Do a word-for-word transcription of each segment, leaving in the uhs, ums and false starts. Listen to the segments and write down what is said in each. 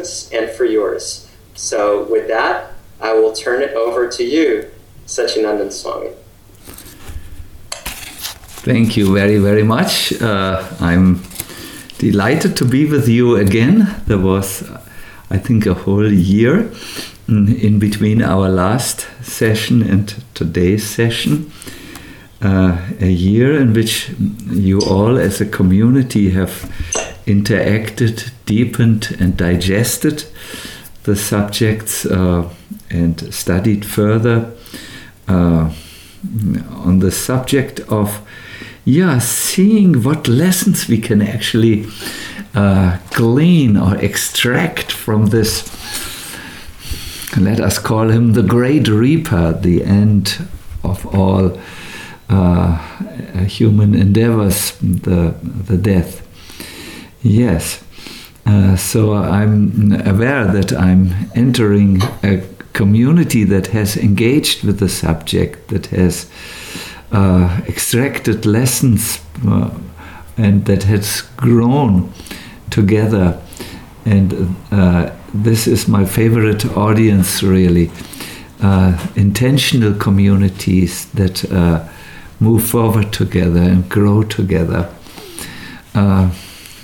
presence and for yours. So with that, I will turn it over to you, Satchidananda Swami. Thank you very, very much. Uh, I'm delighted to be with you again. There was, I think, a whole year in between our last session and today's session. Uh, a year in which you all as a community have interacted, deepened and digested the subjects uh, and studied further uh, on the subject of yeah, seeing what lessons we can actually uh, glean or extract from this, let us call him the Great Reaper, the end of all uh, human endeavors, the, the death. Yes, uh, so I'm aware that I'm entering a community that has engaged with the subject, that has uh, extracted lessons uh, and that has grown together. And uh, this is my favorite audience, really. Uh, intentional communities that uh, move forward together and grow together. Uh,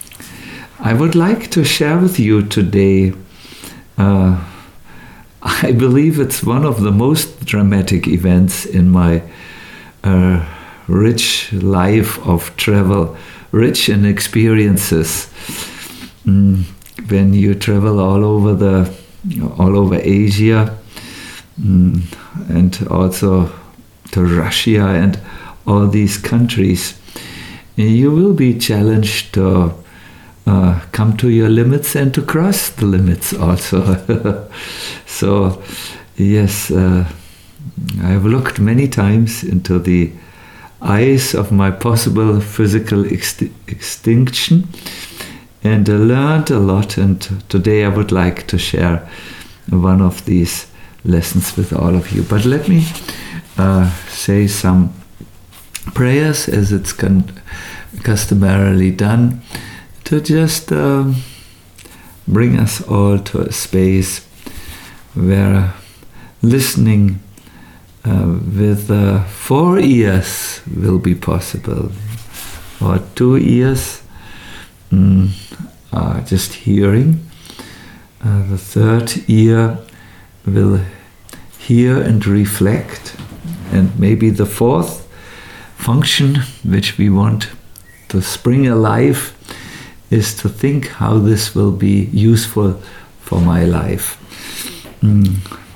I would like to share with you today, uh, I believe it's one of the most dramatic events in my uh, rich life of travel, rich in experiences. Mm, when you travel all over the, all over Asia, mm, and also to Russia and all these countries, you will be challenged to uh, come to your limits and to cross the limits also. So, yes, uh, I've looked many times into the eyes of my possible physical ext- extinction and uh, learned a lot, and today I would like to share one of these lessons with all of you. But let me uh, say some prayers, as it's con- customarily done, to just um, bring us all to a space where listening uh, with uh, four ears will be possible, or two ears mm, are just hearing. Uh, the third ear will hear and reflect, and maybe the fourth function which we want to spring alive is to think how this will be useful for my life. Mm.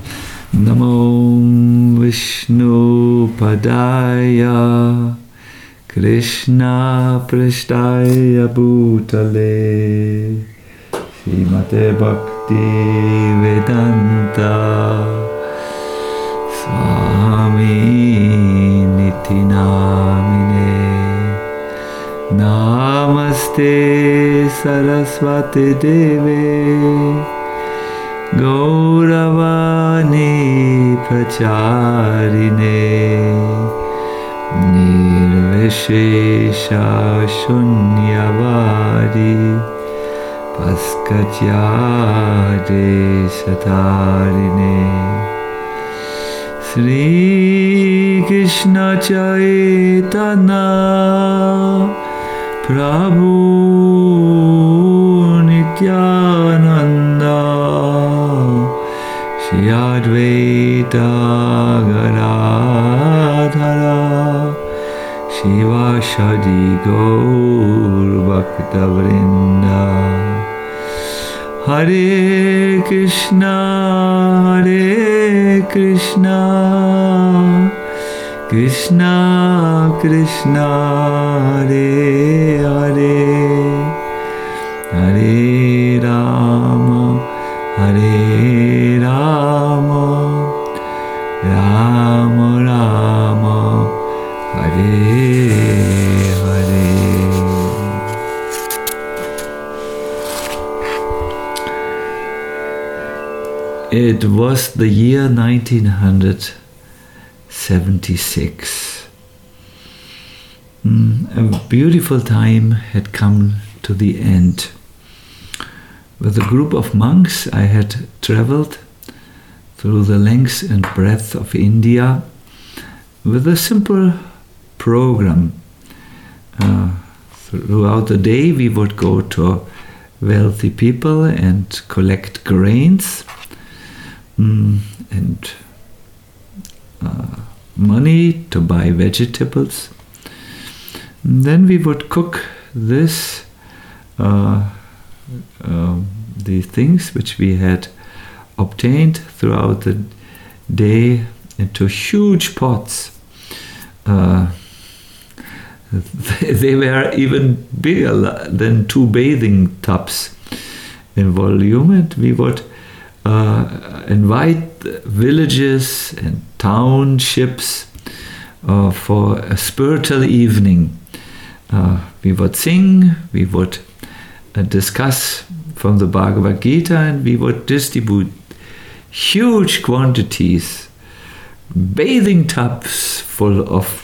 Namo Vishnu Padaya Krishna Prishtaya Bhutale Srimate Bhakti Vedanta Swami Niti Namine Namaste Saraswati Deve Gauravani Pracharine Nirvishesha Shunyavadi Paskatyade Satarine Sri Krishna Chaitanya Prabhu Nityananda Shri Advaita Gadadhara Shivashadi Gaur Bhakta Vrinda Hare Krishna Hare Krishna Krishna Krishna Hare Hare Hare Rama Hare Rama Rama Rama Hare Hare. It was the year nineteen seventy-six. Mm, a beautiful time had come to the end. with a group of monks, I had traveled through the length and breadth of India with a simple program. Uh, throughout the day, we would go to wealthy people and collect grains mm, and uh, money to buy vegetables. And then we would cook this, uh, uh, the things which we had obtained throughout the day into huge pots. Uh, they were even bigger than two bathing tubs in volume, and we would uh, invite villages and townships uh, for a spiritual evening. Uh, we would sing, we would uh, discuss from the Bhagavad Gita, and we would distribute huge quantities, bathing tubs full of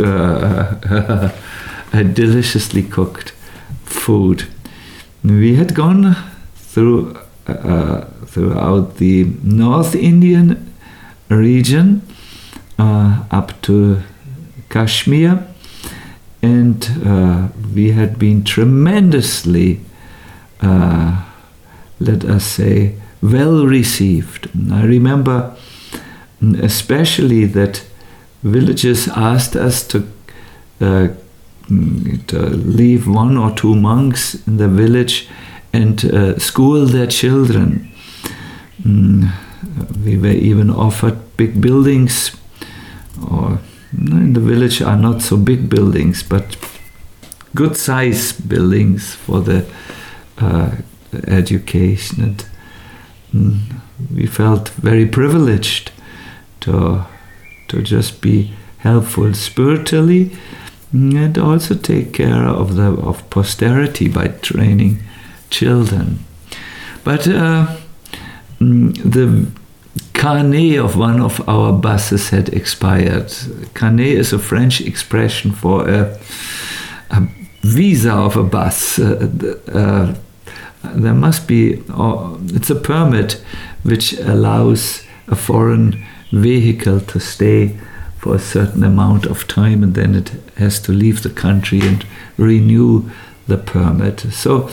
uh, deliciously cooked food. We had gone through uh, throughout the North Indian region uh, up to Kashmir, and uh, we had been tremendously, uh, let us say, well received. I remember especially that villages asked us to, uh, to leave one or two monks in the village and uh, school their children. Mm, we were even offered big buildings, or in the village are not so big buildings, but good size buildings for the uh, education. And mm, we felt very privileged to to just be helpful spiritually and also take care of the of posterity by training children. But uh, the carnet of one of our buses had expired. Carnet is a French expression for a, a visa of a bus. Uh, uh, there must be, uh, it's a permit which allows a foreign vehicle to stay for a certain amount of time, and then it has to leave the country and renew the permit. So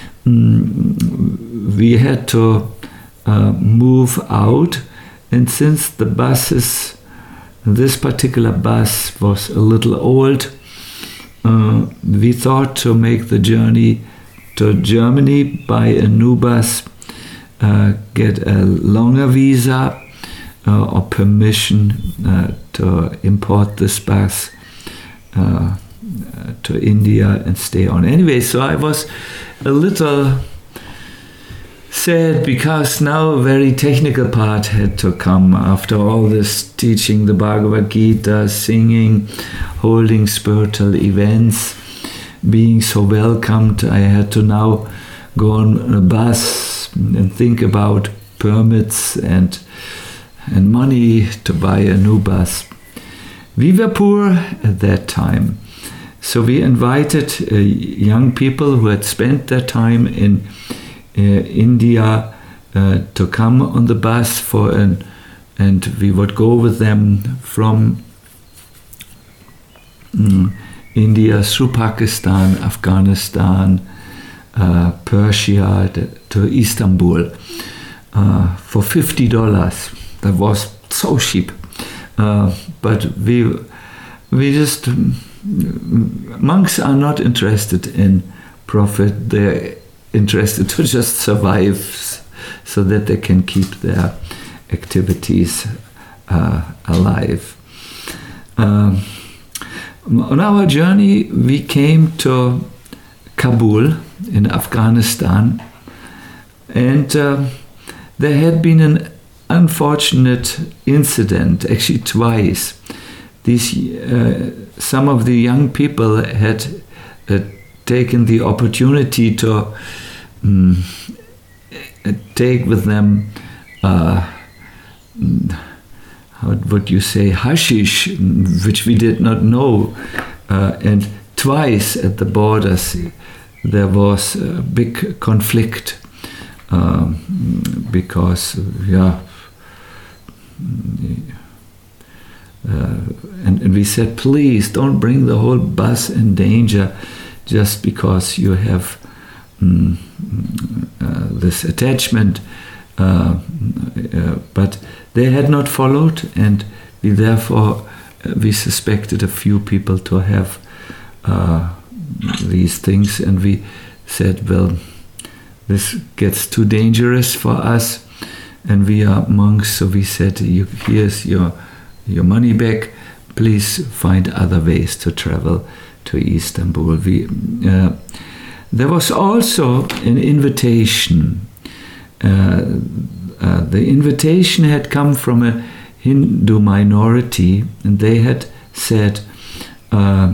mm, we had to uh, move out, and since the buses, this particular bus was a little old, uh, we thought to make the journey to Germany, buy a new bus, uh, get a longer visa, Uh, or permission uh, to import this bus uh, uh, to India and stay on. Anyway, so I was a little sad because now a very technical part had to come after all this teaching the Bhagavad Gita, singing, holding spiritual events, being so welcomed. I had to now go on a bus and think about permits and and money to buy a new bus. We were poor at that time, so we invited uh, young people who had spent their time in uh, India uh, to come on the bus for an, and we would go with them from um, India through Pakistan, Afghanistan, uh, Persia to Istanbul uh, for fifty dollars. That was so cheap, uh, but we we just monks are not interested in profit. They're interested to just survive, so that they can keep their activities uh, alive. Um, on our journey, we came to Kabul in Afghanistan, and uh, there had been an unfortunate incident, actually twice. These uh, some of the young people had uh, taken the opportunity to um, take with them, uh, how would you say, hashish, which we did not know, uh, and twice at the borders there was a big conflict um, because, yeah, uh, and, and we said, please don't bring the whole bus in danger just because you have um, uh, this attachment. Uh, uh, but they had not followed, and we therefore uh, we suspected a few people to have uh, these things, and we said, well, this gets too dangerous for us, and we are monks, so we said, you, here's your your money back, please find other ways to travel to Istanbul. We, uh, there was also an invitation. Uh, uh, the invitation had come from a Hindu minority, and they had said uh,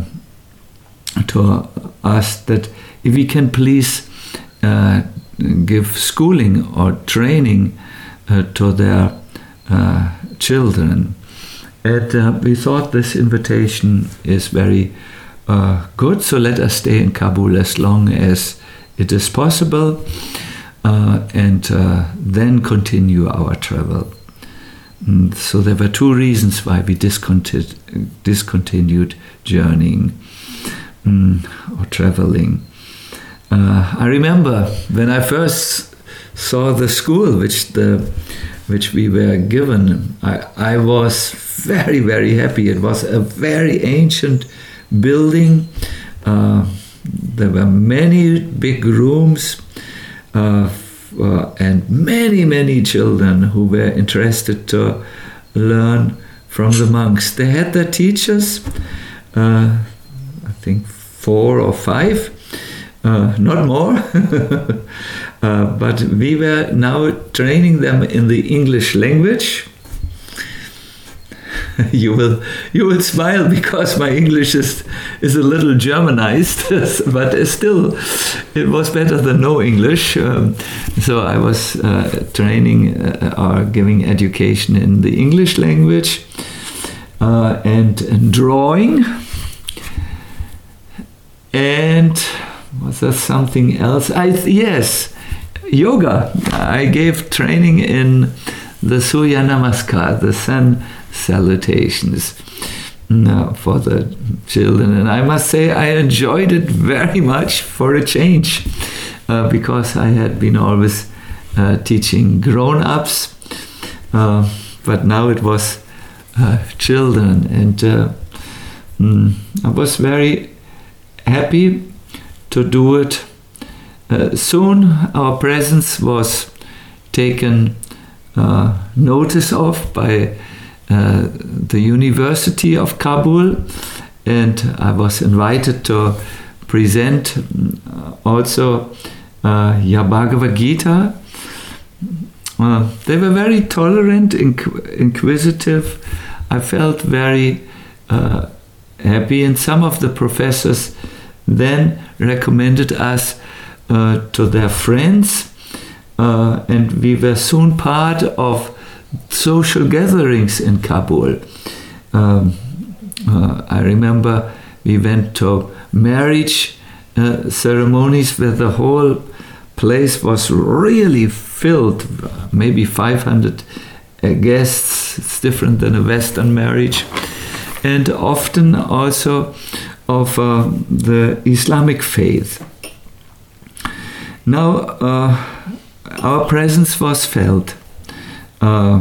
to us that if we can please uh, give schooling or training uh, to their uh, children. And uh, we thought this invitation is very uh, good, so let us stay in Kabul as long as it is possible, uh, and uh, then continue our travel. And so there were two reasons why we discontinued, discontinued journeying um, or traveling. Uh, I remember when I first saw the school which the which we were given, I, I was very, very happy. It was a very ancient building. Uh, there were many big rooms uh, uh, and many, many children who were interested to learn from the monks. They had their teachers, uh, I think four or five, uh, not more. Uh, but we were now training them in the English language. you will you will smile because my English is is a little Germanized, but still it was better than no English. Um, so I was uh, training uh, or giving education in the English language uh, and, and drawing. And was there something else? I yes. Yoga. I gave training in the Surya Namaskar, the sun salutations, no, for the children. And I must say I enjoyed it very much for a change, uh, because I had been always uh, teaching grown-ups, uh, but now it was uh, children. And uh, mm, I was very happy to do it. Uh, soon our presence was taken uh, notice of by uh, the University of Kabul, and I was invited to present uh, also uh, Ya Bhagavad Gita. Uh, they were very tolerant, inqu- inquisitive. I felt very uh, happy, and some of the professors then recommended us Uh, to their friends, uh, and we were soon part of social gatherings in Kabul. Um, uh, I remember we went to marriage uh, ceremonies where the whole place was really filled, maybe five hundred uh, guests. It's different than a Western marriage. And often also of uh, the Islamic faith. Now, uh, our presence was felt. Uh,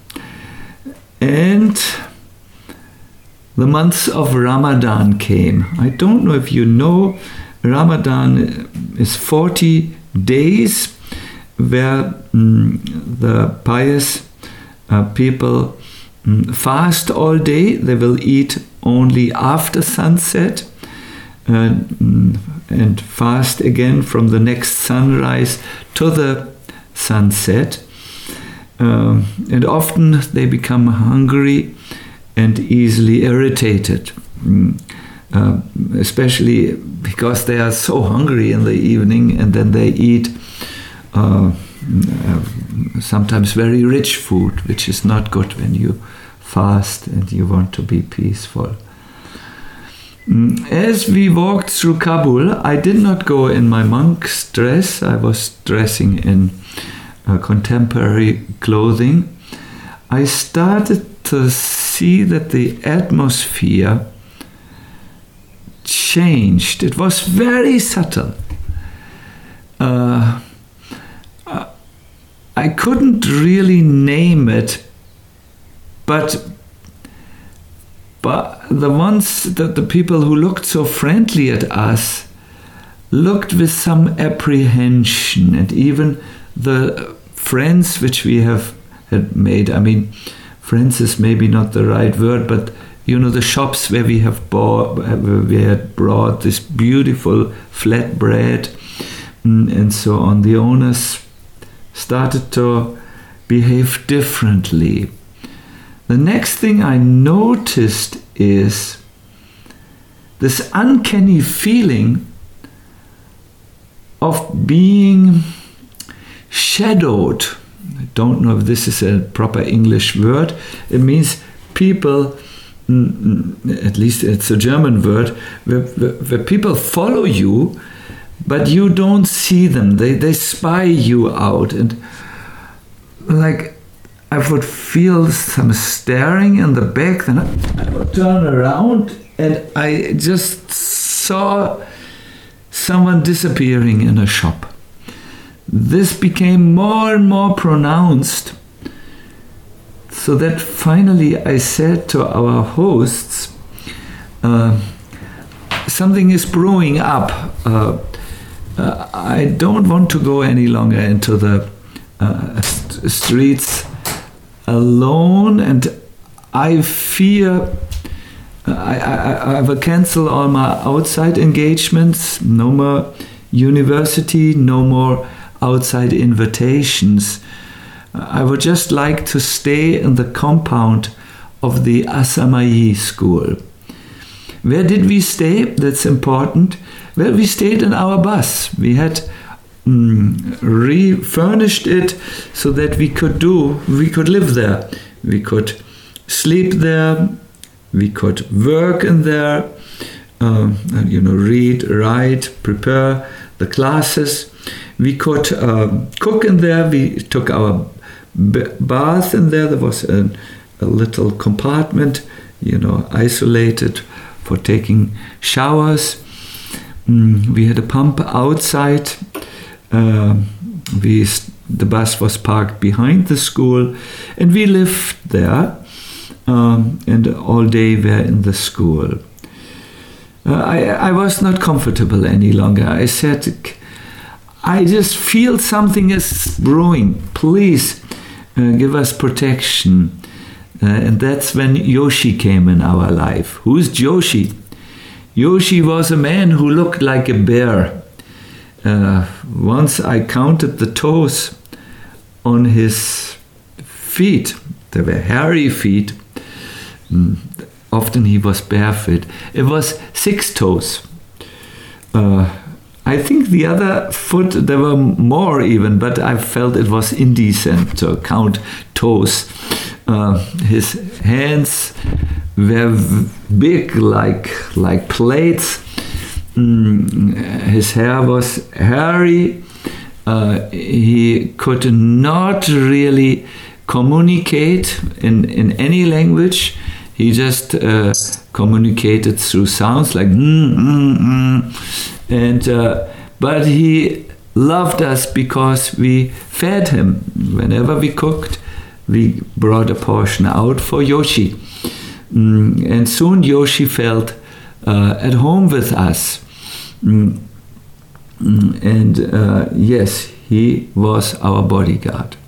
and the months of Ramadan came. I don't know if you know, Ramadan is forty days where mm, the pious uh, people mm, fast all day. They will eat only after sunset. Uh, and fast again from the next sunrise to the sunset. Um, and often they become hungry and easily irritated, mm. uh, especially because they are so hungry in the evening, and then they eat uh, uh, sometimes very rich food, which is not good when you fast and you want to be peaceful. As we walked through Kabul, I did not go in my monk's dress. I was dressing in uh, contemporary clothing. I started to see that the atmosphere changed. It was very subtle. Uh, I couldn't really name it, but but the ones that the people who looked so friendly at us looked with some apprehension, and even the friends which we have had made, I mean, friends is maybe not the right word, but you know, the shops where we have bought, where we had brought this beautiful flatbread and so on, the owners started to behave differently. The next thing I noticed is this uncanny feeling of being shadowed. I don't know if this is a proper English word. It means people, at least it's a German word, where, where, where people follow you, but you don't see them. They they spy you out. And like I would feel some staring in the back, then I would turn around and I just saw someone disappearing in a shop. This became more and more pronounced, so that finally I said to our hosts, uh, something is brewing up. Uh, uh, I don't want to go any longer into the uh, st- streets alone, and I fear uh, I, I, I will cancel all my outside engagements, no more university, no more outside invitations. I would just like to stay in the compound of the Asamayi school. Where did we stay? That's important. Well, we stayed in our bus. We had mm, refurnished it so that we could do, we could live there. We could sleep there. We could work in there, uh, you know, read, write, prepare the classes. We could uh, cook in there. We took our b- bath in there. There was a, a little compartment, you know, isolated for taking showers. Mm, we had a pump outside. Uh, we the bus was parked behind the school, and we lived there. Um, and all day we're in the school. Uh, I, I was not comfortable any longer. I said, I just feel something is brewing. Please uh, give us protection. Uh, and that's when Yoshi came in our life. Who's Yoshi? Yoshi was a man who looked like a bear. Uh, once I counted the toes on his feet. They were hairy feet. Mm, often he was barefoot. It was six toes. Uh, I think the other foot, there were more even, but I felt it was indecent to count toes. Uh, his hands were v- big like, like plates. Mm, his hair was hairy. Uh, he could not really communicate in, in any language. He just uh, communicated through sounds like mm, mm, mm. And uh, but he loved us because we fed him. Whenever we cooked, we brought a portion out for Yoshi. Mm, and soon Yoshi felt uh, at home with us. Mm, mm, and uh, yes, he was our bodyguard.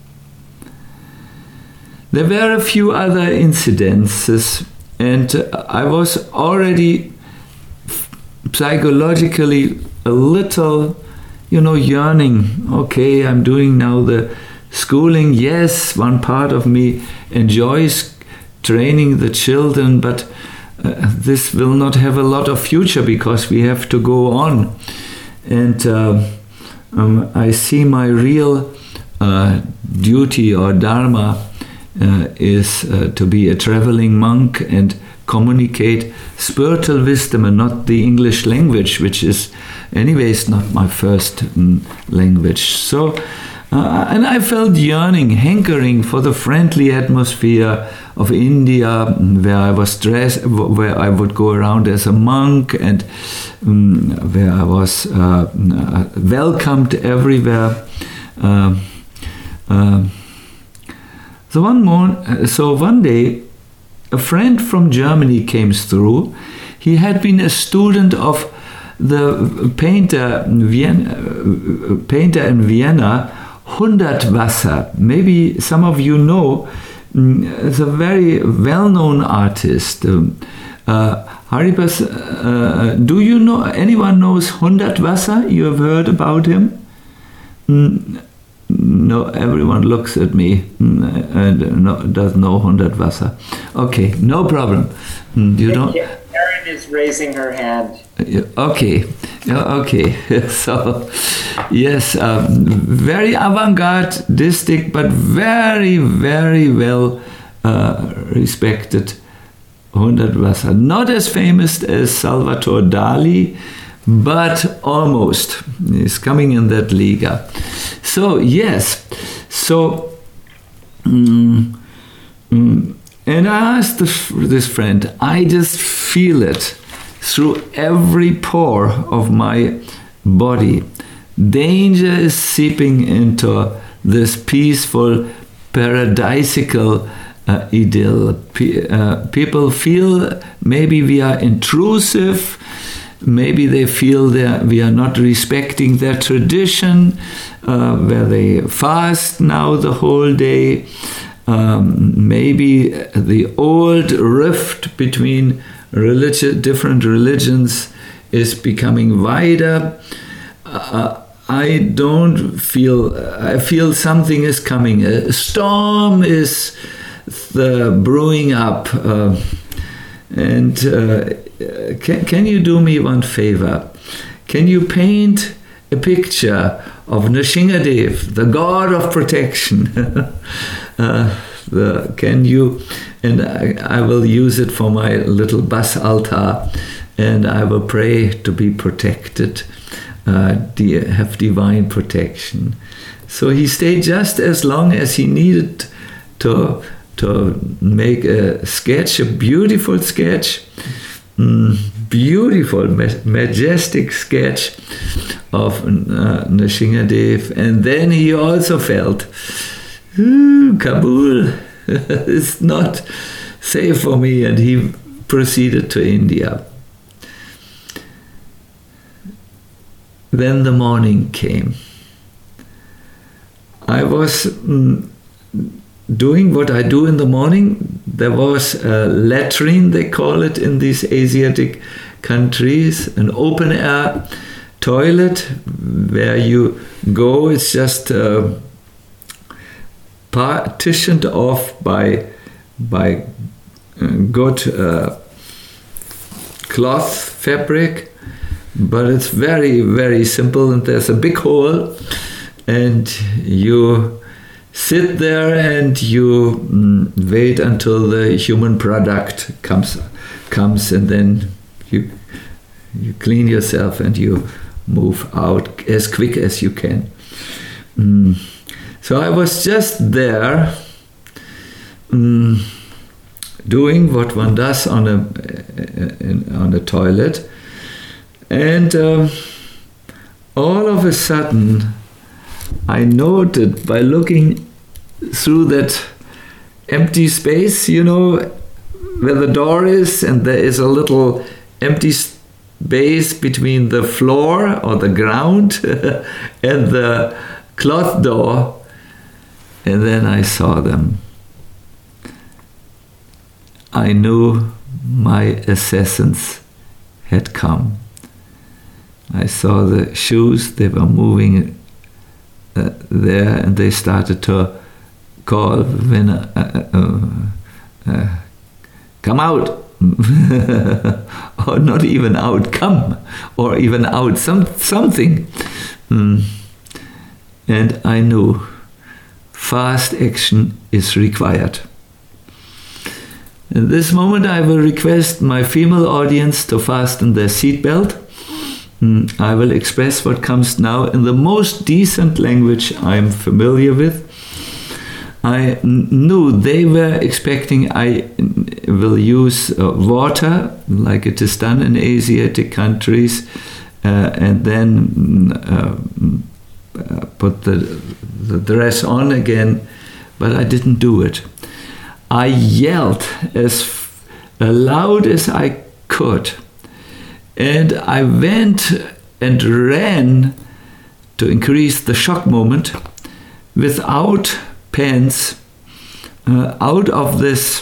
There were a few other incidences, and I was already psychologically a little, you know, yearning. Okay, I'm doing now the schooling. Yes, one part of me enjoys training the children, but uh, this will not have a lot of future because we have to go on. And uh, um, I see my real uh, duty or dharma Uh, is uh, to be a traveling monk and communicate spiritual wisdom and not the English language, which is anyways not my first um, language. So, uh, and I felt yearning, hankering for the friendly atmosphere of India, where I was dressed, where I would go around as a monk, and um, where I was uh, welcomed everywhere. Uh, uh, so one morning, so one day, a friend from Germany came through. He had been a student of the painter, Vienna, painter in Vienna, Hundertwasser. Maybe some of you know. It's a very well-known artist. Um, uh, Haribas, uh, do you know, anyone knows Hundertwasser? You have heard about him? Mm, no, everyone looks at me mm, and no, doesn't know Hundertwasser. Okay, no problem. Mm, you don't. Karen is raising her hand. Okay, okay. So, yes, um, very avant-garde-istic, but very, very well uh, respected Hundertwasser. Not as famous as Salvatore Dali, but almost. He's coming in that liga. So, yes. So, um, um, and I asked this, this friend, I just feel it through every pore of my body. Danger is seeping into this peaceful, paradisical uh, idyll. P- uh, people feel maybe we are intrusive, maybe they feel that we are not respecting their tradition, uh, where they fast now the whole day. Um, maybe the old rift between religi- different religions is becoming wider. Uh, I don't feel, I feel something is coming. A storm is the brewing up. Uh, and uh, can, can you do me one favor? Can you paint a picture of Nrsingadev, the god of protection? uh, the, can you, and I, I will use it for my little bus altar, and I will pray to be protected. Uh, have divine protection. So he stayed just as long as he needed to to make a sketch, a beautiful sketch, mm, beautiful, ma- majestic sketch of uh, Nrsingadev. And then he also felt, Kabul is not safe for me, and he proceeded to India. Then the morning came. I was mm, doing what I do in the morning. There was a latrine, they call it in these Asiatic countries, an open air toilet where you go. It's just uh, partitioned off by, by good uh, cloth fabric. But it's very, very simple, and there's a big hole, and you sit there and you mm, wait until the human product comes, comes, and then you you clean yourself and you move out as quick as you can. Mm. So I was just there, mm, doing what one does on a on a toilet. And um, all of a sudden, I noted by looking through that empty space, you know, where the door is, and there is a little empty space between the floor or the ground and the cloth door. And then I saw them. I knew my assassins had come. I saw the shoes, they were moving uh, there, and they started to call, when, uh, uh, uh, come out, or not even out, come, or even out, some, something. Mm. And I knew fast action is required. in this moment, I will request my female audience to fasten their seatbelt. Mm, I will express what comes now in the most decent language I'm familiar with. I n- knew they were expecting I will use uh, water, like it is done in Asiatic countries, uh, and then uh, uh, put the, the dress on again, but I didn't do it. I yelled as f- loud as I could, and I went and ran to increase the shock moment without pants uh, out of this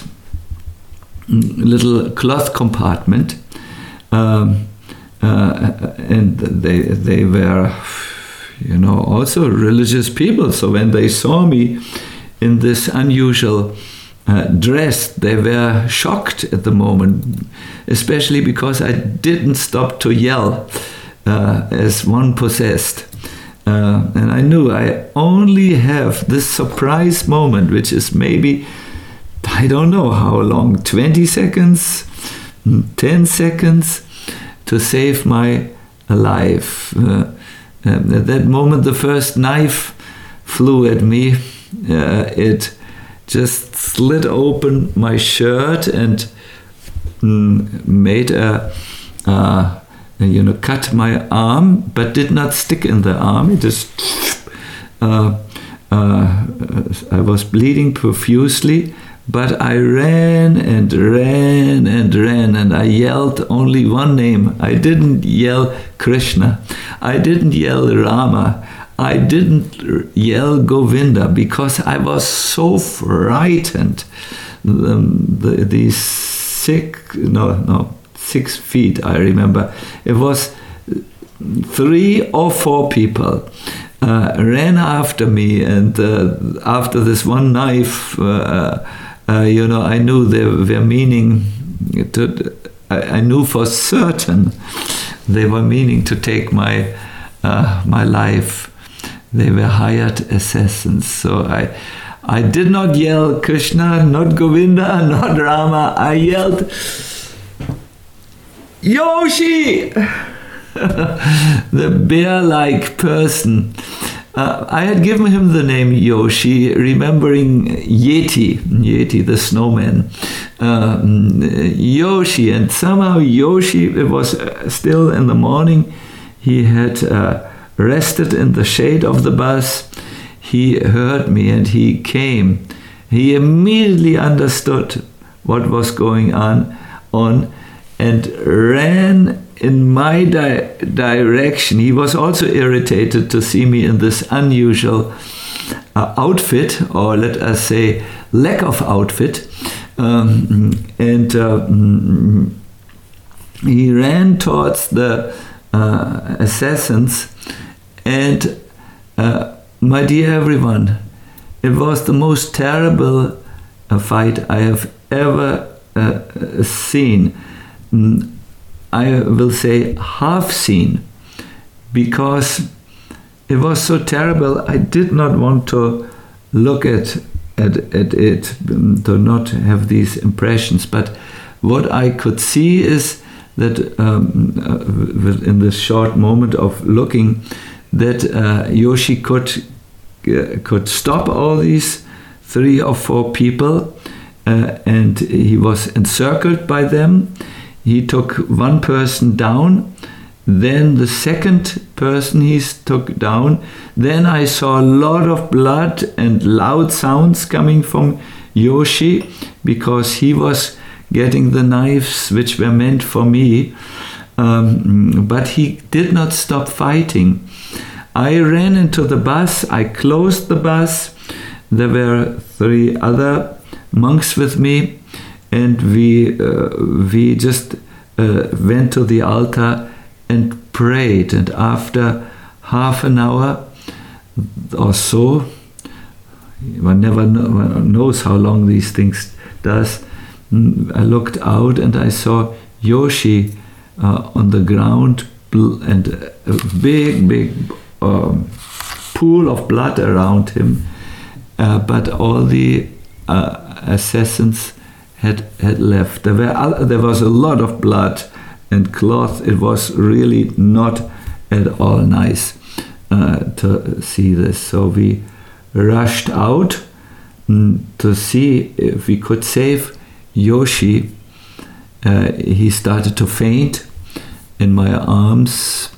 little cloth compartment, um, uh, and they they were, you know, also religious people. So when they saw me in this unusual uh, dress, they were shocked at the moment, especially because I didn't stop to yell uh, as one possessed. Uh, and I knew I only have this surprise moment, which is maybe, I don't know how long, twenty seconds, ten seconds, to save my life. Uh, um, at that moment, the first knife flew at me. Uh, it just slit open my shirt and mm, made a... Uh, you know, cut my arm, but did not stick in the arm. It just, uh, uh, I was bleeding profusely, but I ran and ran and ran, and I yelled only one name. I didn't yell Krishna. I didn't yell Rama. I didn't yell Govinda, because I was so frightened. The, the, these sick, no, no, six feet, I remember. It was three or four people uh, ran after me, and uh, after this one knife, uh, uh, you know, I knew they were meaning to, I, I knew for certain they were meaning to take my uh, my life. They were hired assassins. So I I did not yell Krishna, not Govinda, not Rama. I yelled Yoshi, the bear-like person. Uh, I had given him the name Yoshi, remembering Yeti, Yeti the snowman. Uh, Yoshi, and somehow Yoshi, it was still in the morning, he had uh, rested in the shade of the bus. He heard me and he came. He immediately understood what was going on, on and ran in my di- direction. He was also irritated to see me in this unusual uh, outfit, or let us say lack of outfit. Um, and uh, he ran towards the uh, assassins. And uh, my dear everyone, it was the most terrible uh, fight I have ever uh, seen. I will say half seen, because it was so terrible. I did not want to look at, at, at it, to not have these impressions. But what I could see is that um, uh, in this short moment of looking, that uh, Yoshi could uh, could stop all these three or four people, uh, and he was encircled by them. He took one person down, then the second person he took down. Then I saw a lot of blood and loud sounds coming from Yoshi, because he was getting the knives which were meant for me. Um, but he did not stop fighting. I ran into the bus, I closed the bus. There were three other monks with me, and we uh, we just uh, went to the altar and prayed. And after half an hour or so, one never know, one knows how long these things does, I looked out and I saw Yoshi uh, on the ground, and a big, big um, pool of blood around him. Uh, but all the uh, assassins had had left. There were there was a lot of blood and cloth. It was really not at all nice uh, to see this. So we rushed out mm, to see if we could save Yoshi. Uh, he started to faint in my arms.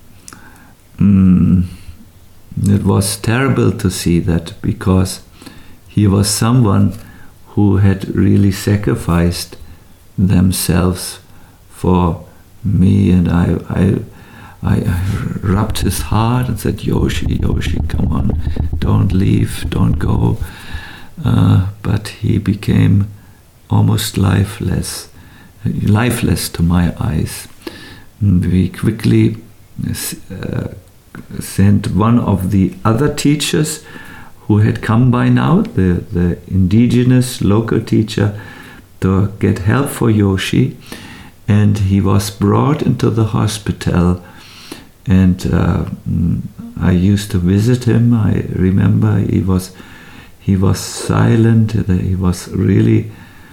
Mm, it was terrible to see that, because he was someone who had really sacrificed themselves for me, and I, I, I, I rubbed his heart and said, Yoshi, Yoshi, come on, don't leave, don't go. Uh, but he became almost lifeless, lifeless to my eyes. And we quickly uh, sent one of the other teachers who had come by now, the, the indigenous local teacher, to get help for Yoshi. And he was brought into the hospital, and uh, I used to visit him. I remember he was he was silent, he was really,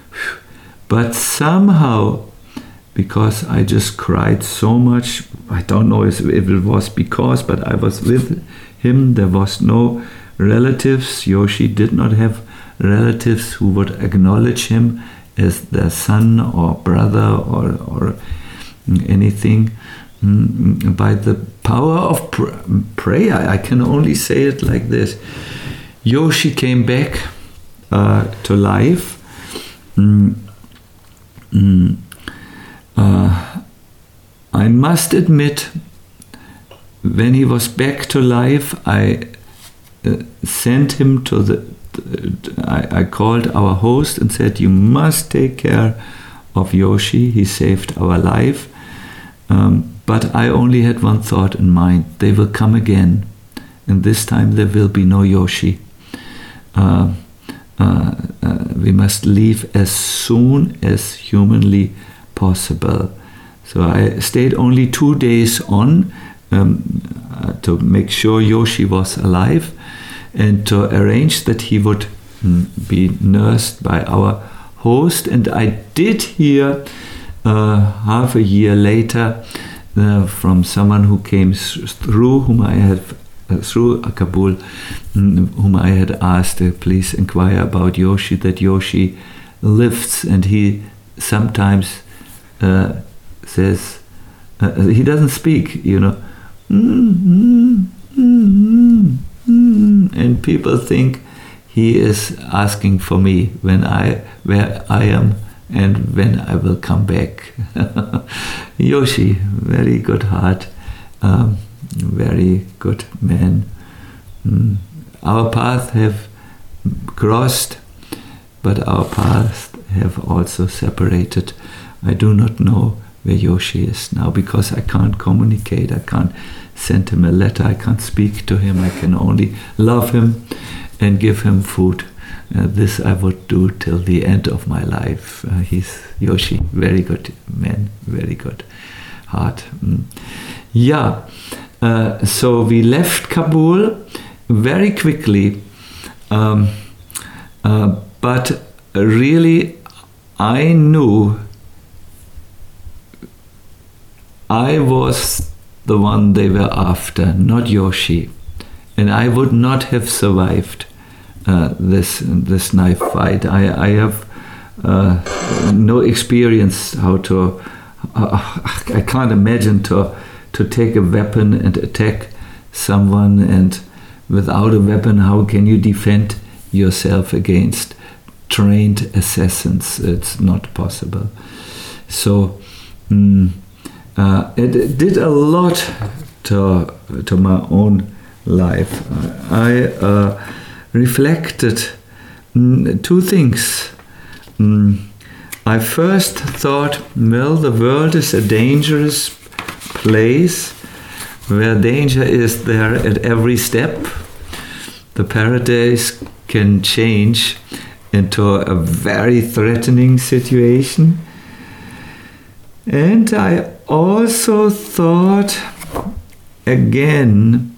but somehow, because I just cried so much, I don't know if it was because, but I was with him, there was no relatives. Yoshi did not have relatives who would acknowledge him as their son or brother or, or anything. By the power of pr- prayer, I can only say it like this. Yoshi came back uh, to life. Mm, mm, uh, I must admit, when he was back to life, I uh, sent him to the I, I called our host and said, you must take care of Yoshi. He saved our life. Um, but I only had one thought in mind. They will come again. And this time there will be no Yoshi. Uh, uh, uh, we must leave as soon as humanly possible. So I stayed only two days on um, uh, to make sure Yoshi was alive, and to arrange that he would mm, be nursed by our host. And I did hear uh, half a year later uh, from someone who came through, whom I had uh, through Kabul, mm, whom I had asked, uh, please inquire about Yoshi, that Yoshi lives, and he sometimes uh, says, uh, he doesn't speak, you know, mm-hmm, mm-hmm. And people think he is asking for me when I where I am and when I will come back. Yoshi, very good heart, um, very good man. Mm. Our paths have crossed, but our paths have also separated. I do not know where Yoshi is now, because I can't communicate, I can't send him a letter, I can't speak to him, I can only love him and give him food. Uh, this I would do till the end of my life. Uh, he's Yoshi, very good man, very good heart. Mm. Yeah, uh, so we left Kabul very quickly, um, uh, but really I knew I was the one they were after, not Yoshi, and I would not have survived uh, this this knife fight. I I have uh, no experience how to. Uh, I can't imagine to to take a weapon and attack someone, and without a weapon, how can you defend yourself against trained assassins? It's not possible. So. Mm, Uh, it, it did a lot to to my own life. I uh, reflected mm, two things. Mm, I first thought, well, the world is a dangerous place where danger is there at every step. The paradise can change into a very threatening situation. And I also thought again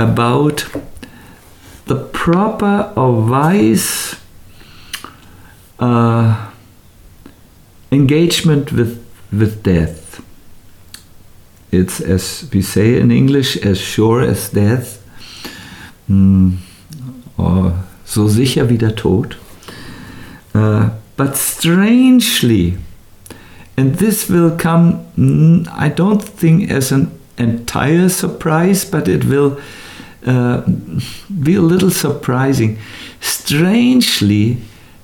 about the proper or wise uh, engagement with, with death. It's, as we say in English, as sure as death, mm, or so sicher wie der Tod. Uh, but strangely, and this will come, mm, I don't think as an entire surprise, but it will uh, be a little surprising. Strangely,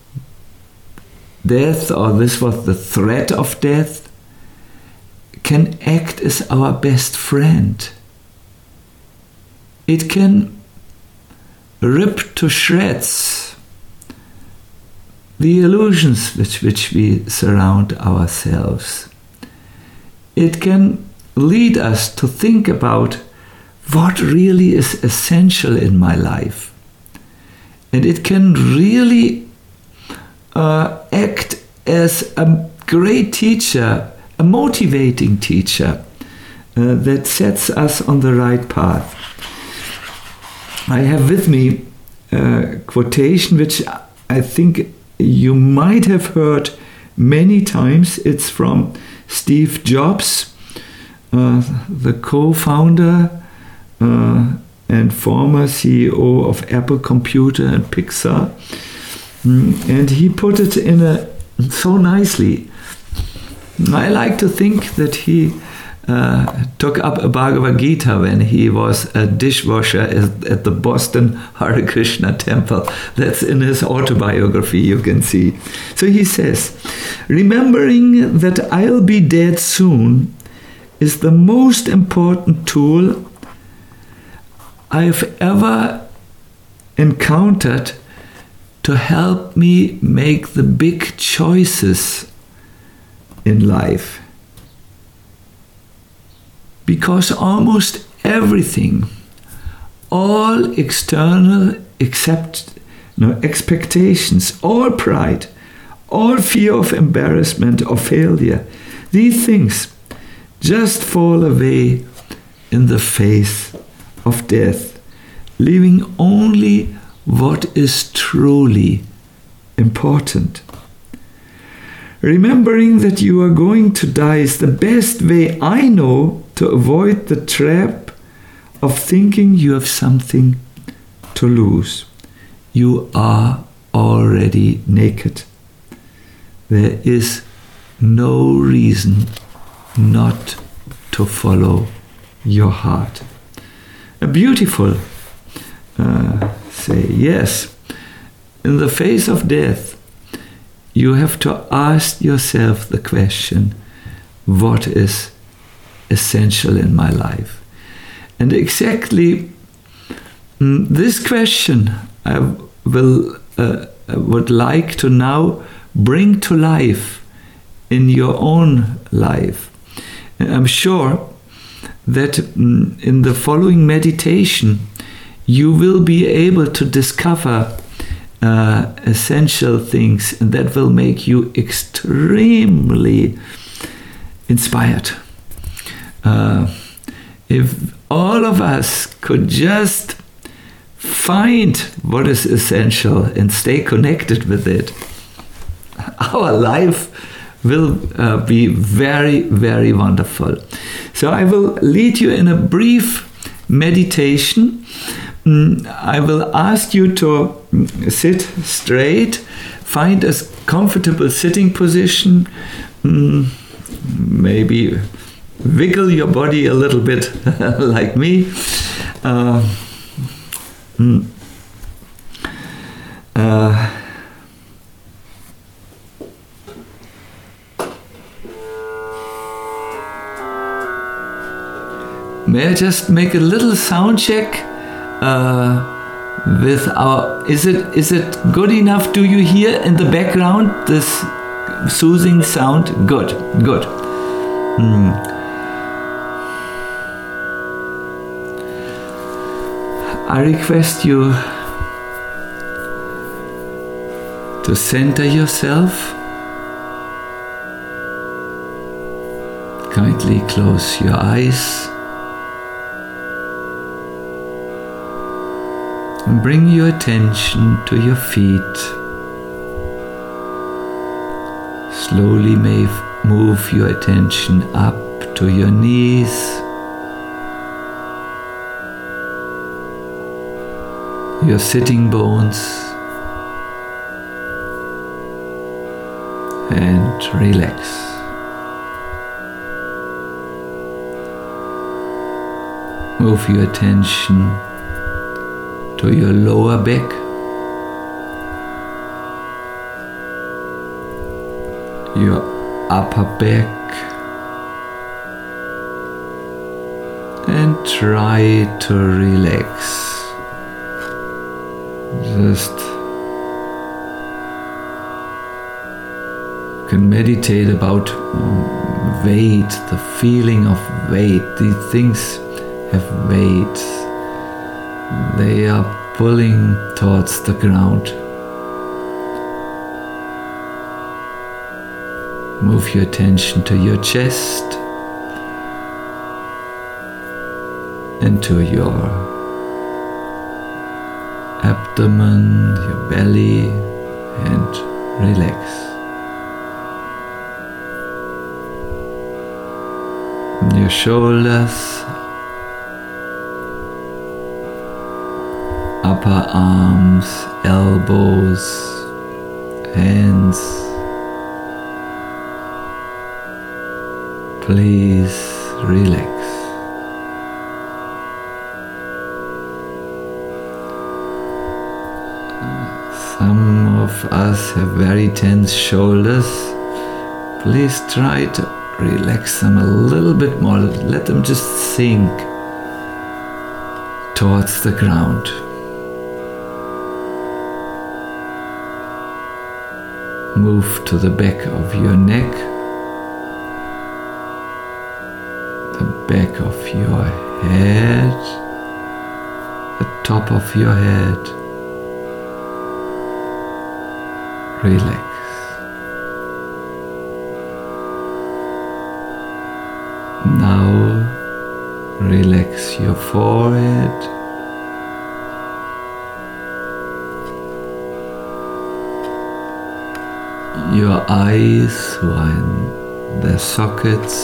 death, or this was the threat of death, can act as our best friend. It can rip to shreds the illusions with which we surround ourselves. It can lead us to think about what really is essential in my life. And it can really uh, act as a great teacher, a motivating teacher uh, that sets us on the right path. I have with me a quotation which I think you might have heard many times. It's from Steve Jobs, uh, the co-founder uh, and former C E O of Apple Computer and Pixar. And he put it in a so nicely. I like to think that he uh, took up a Bhagavad Gita when he was a dishwasher at, at the Boston Hare Krishna temple. That's in his autobiography, you can see. So he says, remembering that I'll be dead soon is the most important tool I've ever encountered to help me make the big choices in life. Because almost everything, all external accept, no, expectations, all pride, all fear of embarrassment or failure, these things just fall away in the face of death, leaving only what is truly important. Remembering that you are going to die is the best way I know to avoid the trap of thinking you have something to lose. You are already naked. There is no reason not to follow your heart. A beautiful uh, say, yes, in the face of death, you have to ask yourself the question, what is essential in my life? And exactly mm, this question I will uh, would like to now bring to life in your own life. And I'm sure that mm, in the following meditation, you will be able to discover Uh, essential things, and that will make you extremely inspired. Uh, if all of us could just find what is essential and stay connected with it, our life will uh, be very, very wonderful. So I will lead you in a brief meditation. I will ask you to sit straight, find a comfortable sitting position, maybe wiggle your body a little bit like me. Uh, uh, may I just make a little sound check? Uh, with our, is it is it good enough? Do you hear in the background this soothing sound? Good, good. Mm. I request you to center yourself. Kindly close your eyes. And bring your attention to your feet. Slowly move your attention up to your knees, your sitting bones, and relax. Move your attention to your lower back, your upper back, and try to relax. Just you can meditate about weight, the feeling of weight. These things have weight. They are pulling towards the ground. Move your attention to your chest and to your abdomen, your belly, and relax. Your shoulders, upper arms, elbows, hands. Please relax. Some of us have very tense shoulders. Please try to relax them a little bit more. Let them just sink towards the ground. Move to the back of your neck, the back of your head, the top of your head. Relax. Now relax your forehead, your eyes who are in their sockets,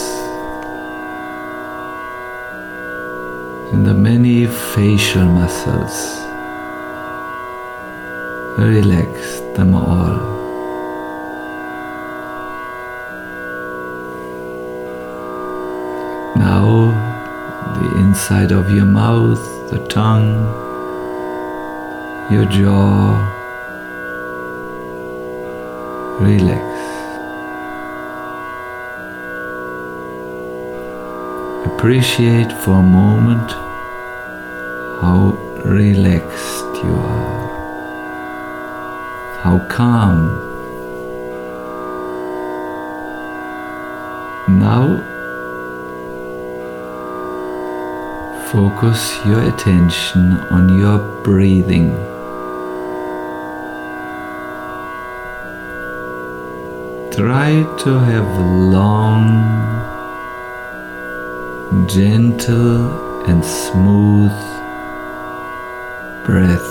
and the many facial muscles. Relax them all. Now the inside of your mouth, the tongue, your jaw. Relax. Appreciate for a moment how relaxed you are. How calm. Now focus your attention on your breathing. Try to have long, gentle and smooth breaths.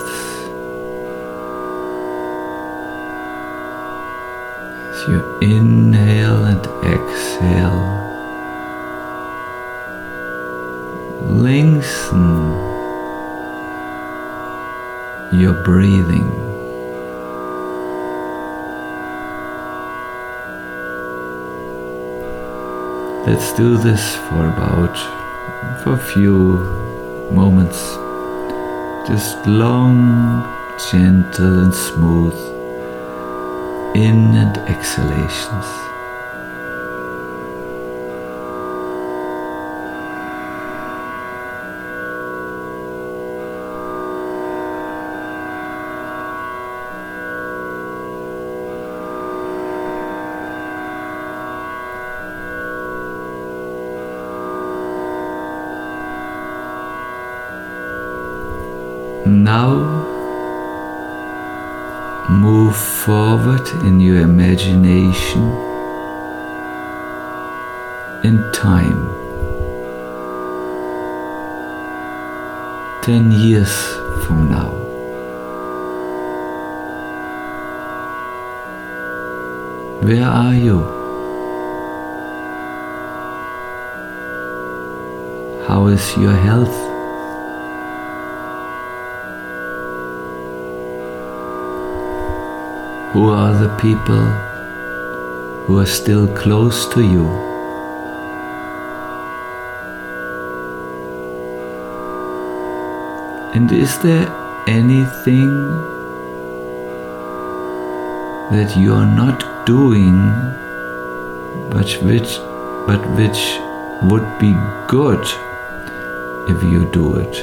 As you inhale and exhale, lengthen your breathing. Let's do this for about for a few moments. Just long, gentle and smooth in and exhalations. Now move forward in your imagination in time. Ten years from now. Where are you? How is your health? Who are the people who are still close to you? And is there anything that you are not doing, but which, but which would be good if you do it?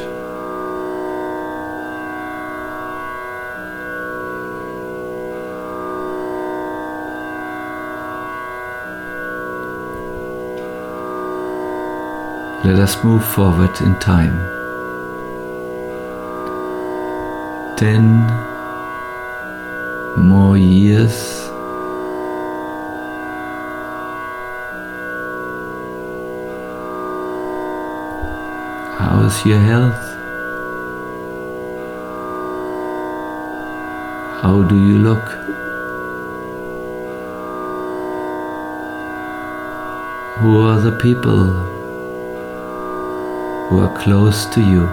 Let us move forward in time. Ten more years. How is your health? How do you look? Who are the people who are close to you?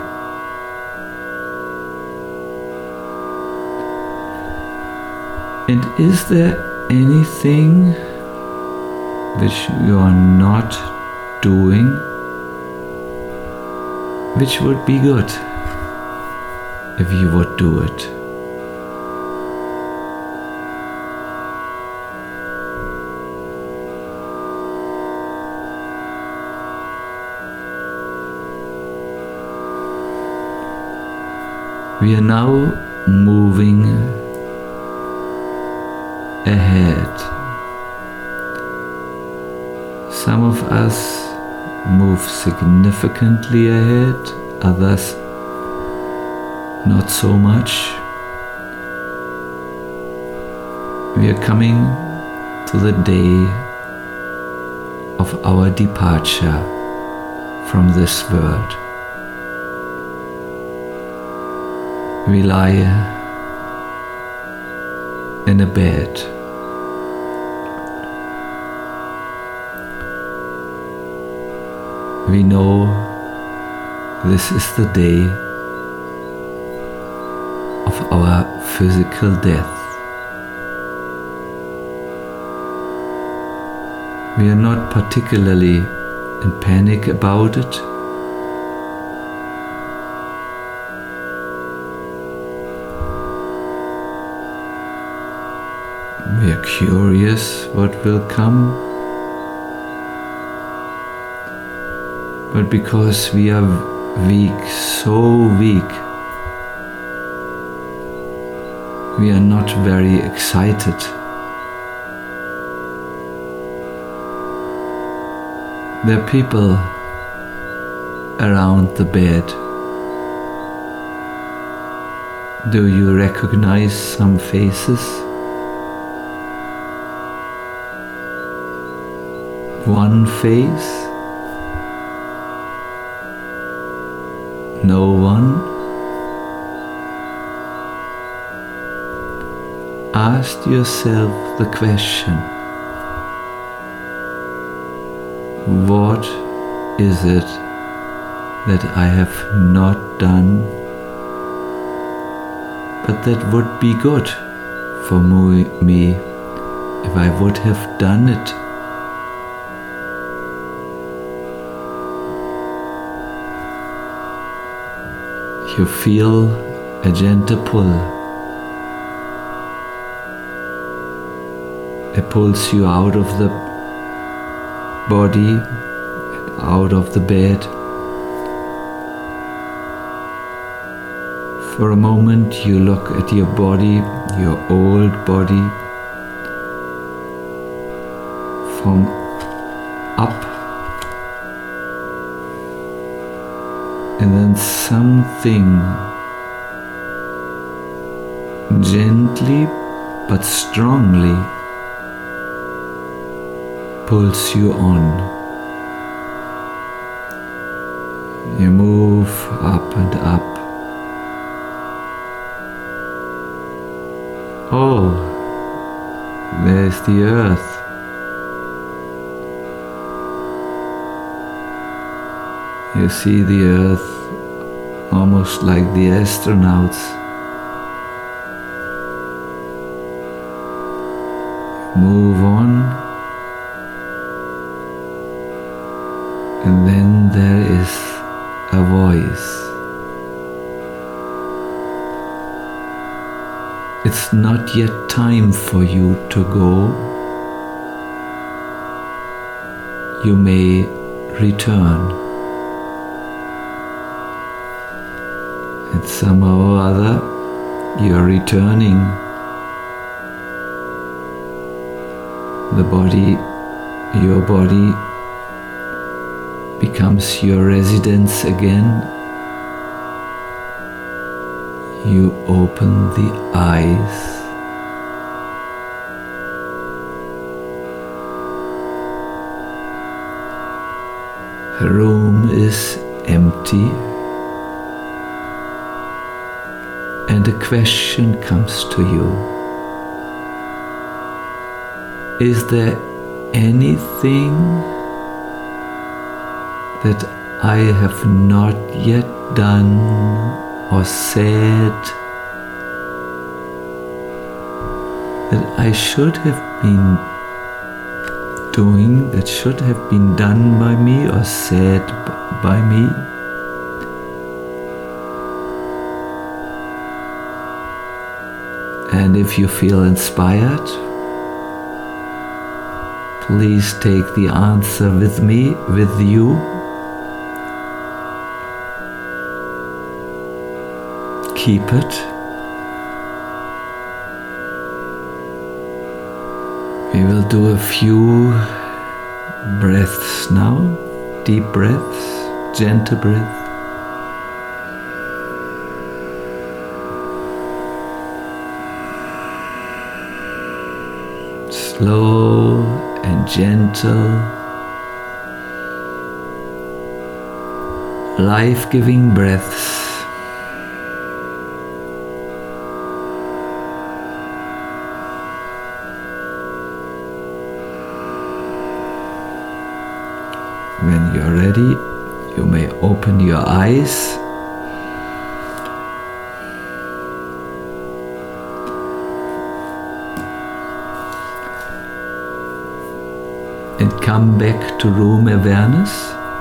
And is there anything which you are not doing which would be good if you would do it? We are now moving ahead. Some of us move significantly ahead, others not so much. We are coming to the day of our departure from this world. We lie in a bed. We know this is the day of our physical death. We are not particularly in panic about it. We are curious what will come, but because we are weak, so weak, we are not very excited. There are people around the bed. Do you recognize some faces? One face? No one? Ask yourself the question, what is it that I have not done, but that would be good for me if I would have done it? You feel a gentle pull. It pulls you out of the body and out of the bed. For a moment you look at your body, your old body, from up. And then something gently but strongly pulls you on. You move up and up. Oh, There is the earth. You see the earth almost like the astronauts. Move on, and then there is a voice. It's not yet time for you to go. You may return. And somehow or other, you are returning. The body, your body becomes your residence again. You open the eyes. The room is empty. And a question comes to you. Is there anything that I have not yet done or said that I should have been doing, that should have been done by me or said by me? And if you feel inspired, please take the answer with me, with you. Keep it. We will do a few breaths now, deep breaths, gentle breaths. Slow and gentle, life-giving breaths. When you are ready, you may open your eyes. And come back to room awareness.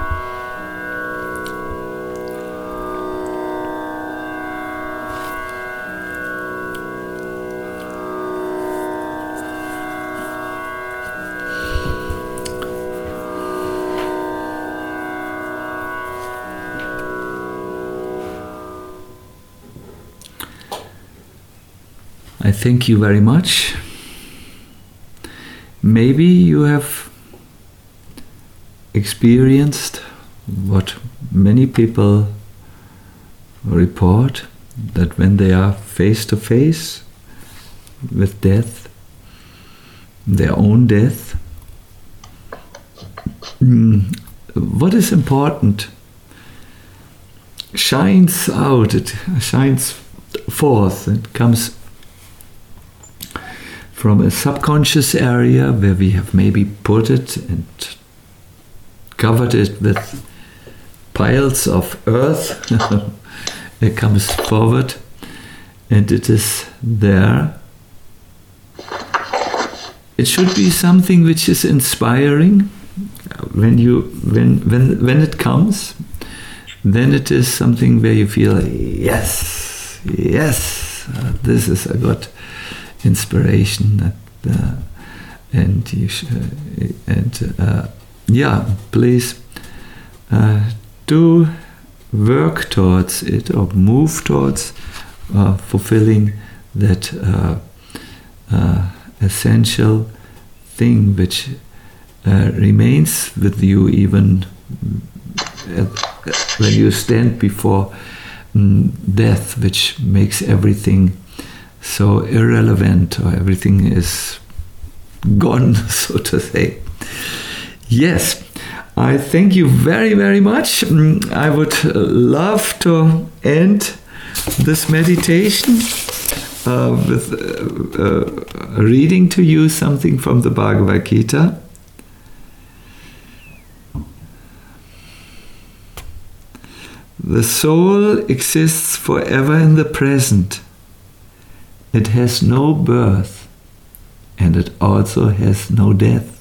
I thank you very much. Maybe you have experienced what many people report, that when they are face to face with death, their own death, what is important shines out, it shines forth, it comes from a subconscious area where we have maybe put it and covered it with piles of earth. It comes forward and it is there. It should be something which is inspiring. When you when when when it comes, then it is something where you feel, yes, yes, uh, this is a good inspiration, that, uh, and you sh- uh, and uh, yeah, please uh, do work towards it or move towards uh, fulfilling that uh, uh, essential thing which uh, remains with you even at, when you stand before um, death, which makes everything so irrelevant, or everything is gone, so to say. Yes, I thank you very, very much. I would love to end this meditation uh, with uh, uh, reading to you something from the Bhagavad Gita. The soul exists forever in the present. It has no birth, and it also has no death.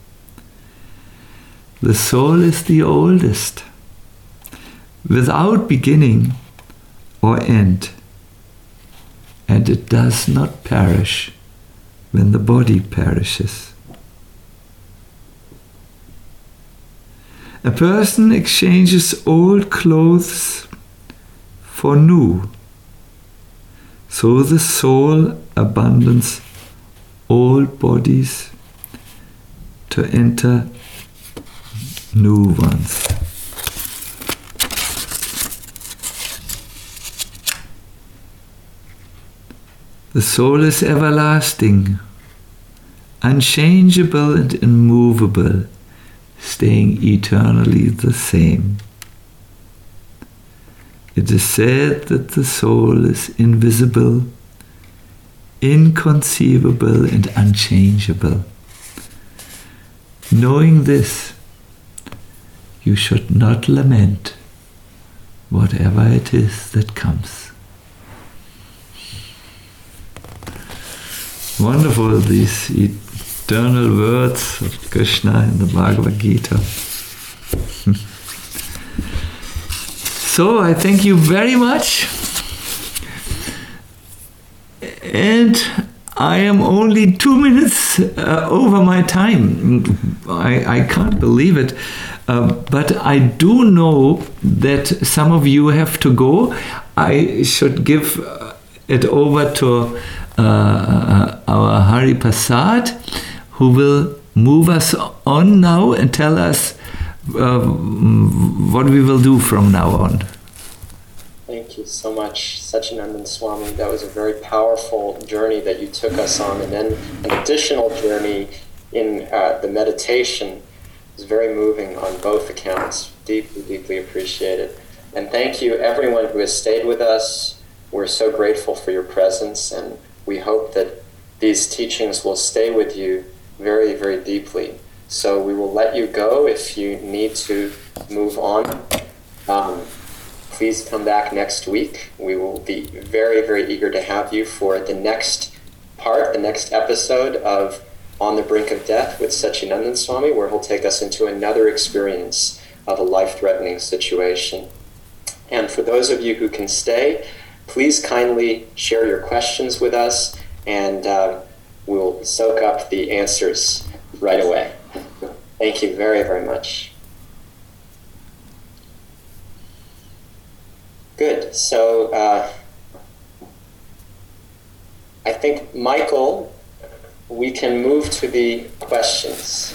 The soul is the oldest, without beginning or end, and it does not perish when the body perishes. A person exchanges old clothes for new, so the soul abandons old bodies to enter new ones. The soul is everlasting, unchangeable and immovable, staying eternally the same. It is said that the soul is invisible, inconceivable, and unchangeable. Knowing this, you should not lament whatever it is that comes. Wonderful, these eternal words of Krishna in the Bhagavad Gita. So I thank you very much. And I am only two minutes uh, over my time. I, I can't believe it. Uh, but I do know that some of you have to go. I should give it over to uh, our Hari Prasad, who will move us on now and tell us uh, what we will do from now on. Thank you so much, Satchidananda Swami. That was a very powerful journey that you took us on, and then an additional journey in uh, the meditation. It was very moving on both accounts. Deeply, deeply appreciated. And thank you, everyone who has stayed with us. We're so grateful for your presence, and we hope that these teachings will stay with you very, very deeply. So we will let you go if you need to move on. Um, please come back next week. We will be very, very eager to have you for the next part, the next episode of On the Brink of Death with Satchidananda Swami, where he'll take us into another experience of a life-threatening situation. And for those of you who can stay, please kindly share your questions with us, and uh, we'll soak up the answers right away. Thank you very, very much. Good. So uh, I think, Michael, we can move to the questions.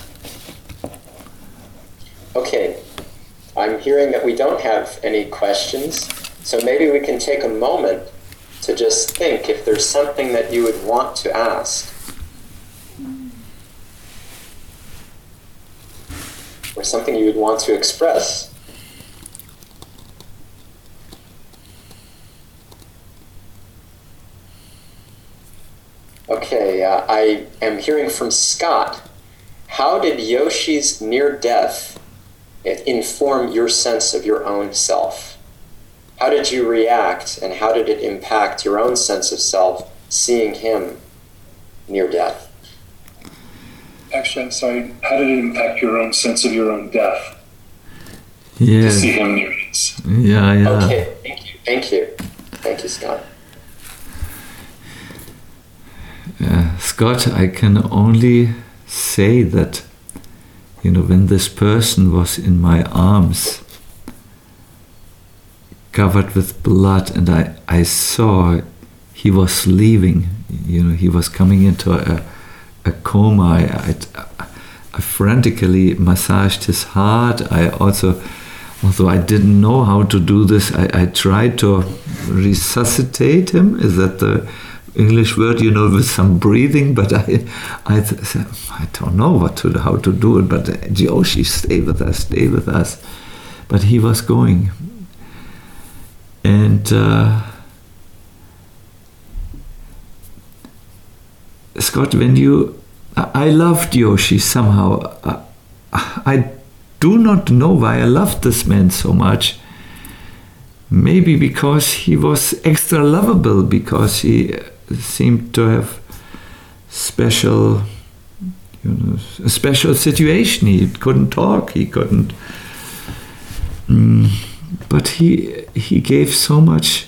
Okay. I'm hearing that we don't have any questions, so maybe we can take a moment to just think if there's something that you would want to ask. Or something you would want to express. Okay, uh, I am hearing from Scott. How did Yoshi's near death inform your sense of your own self? How did you react, and how did it impact your own sense of self seeing him near death? Actually, I'm sorry, how did it impact your own sense of your own death? Yeah. To see him near death? Yeah, yeah. Okay, thank you, thank you. Thank you, Scott. Uh, Scott, I can only say that, you know, when this person was in my arms, covered with blood, and I, I saw he was leaving, you know, he was coming into a, a coma. I, I, I frantically massaged his heart. I also, although I didn't know how to do this, I, I tried to resuscitate him. Is that the English word, you know, with some breathing? But I, I, I don't know what to, how to do it. But Yoshi, stay with us, stay with us. But he was going, and uh, Scott, when you, I loved Yoshi somehow. I, I do not know why I loved this man so much. Maybe because he was extra lovable, because he seemed to have special, you know, a special situation. He couldn't talk, he couldn't. Mm, but he he gave so much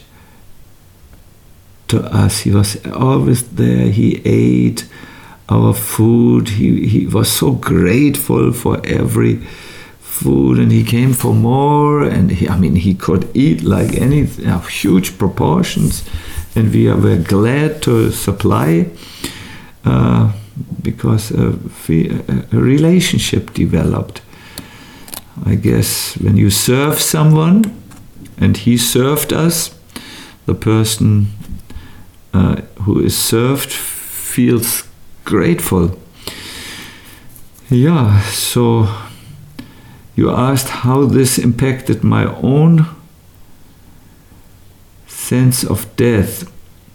to us. He was always there. He ate our food. He he was so grateful for every food, and he came for more. And he, I mean, he could eat like anything, uh, huge proportions, and we were glad to supply uh, because a, a relationship developed. I guess when you serve someone, and he served us, the person uh, who is served feels grateful. Yeah, so you asked how this impacted my own sense of death.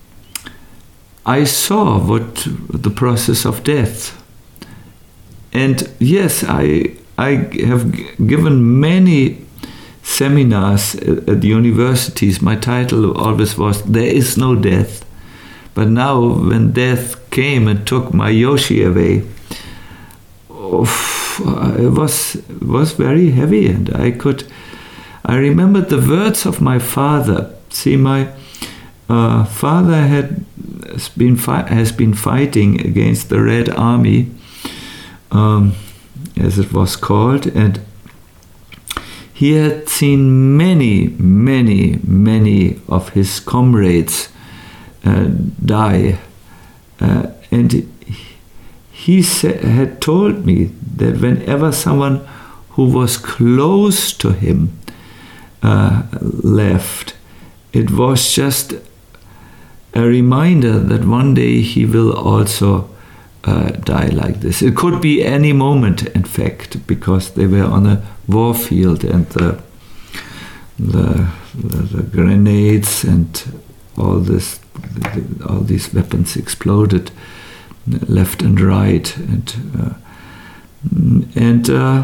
I saw what the process of death. And yes, I I have given many seminars at the universities. My title always was, "There is no death." But now when death came and took my Yoshi away, oh, it was, it was very heavy, and I could, I remembered the words of my father. See, my uh, father had been fi- has been fighting against the Red Army, um, as it was called, and he had seen many, many, many of his comrades uh, die, uh, and he sa- had told me that whenever someone who was close to him uh, left, it was just a reminder that one day he will also uh, die like this. It could be any moment, in fact, because they were on a war field, and the the, the, the grenades and all this, all these weapons exploded left and right, and uh, and uh,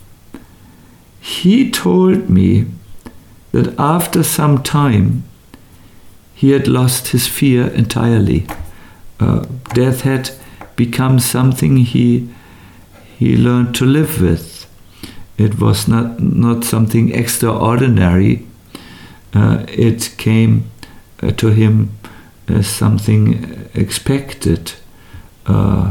he told me that after some time he had lost his fear entirely. Uh, death had become something he he learned to live with. It was not not something extraordinary. Uh, it came uh, to him as something expected. Uh,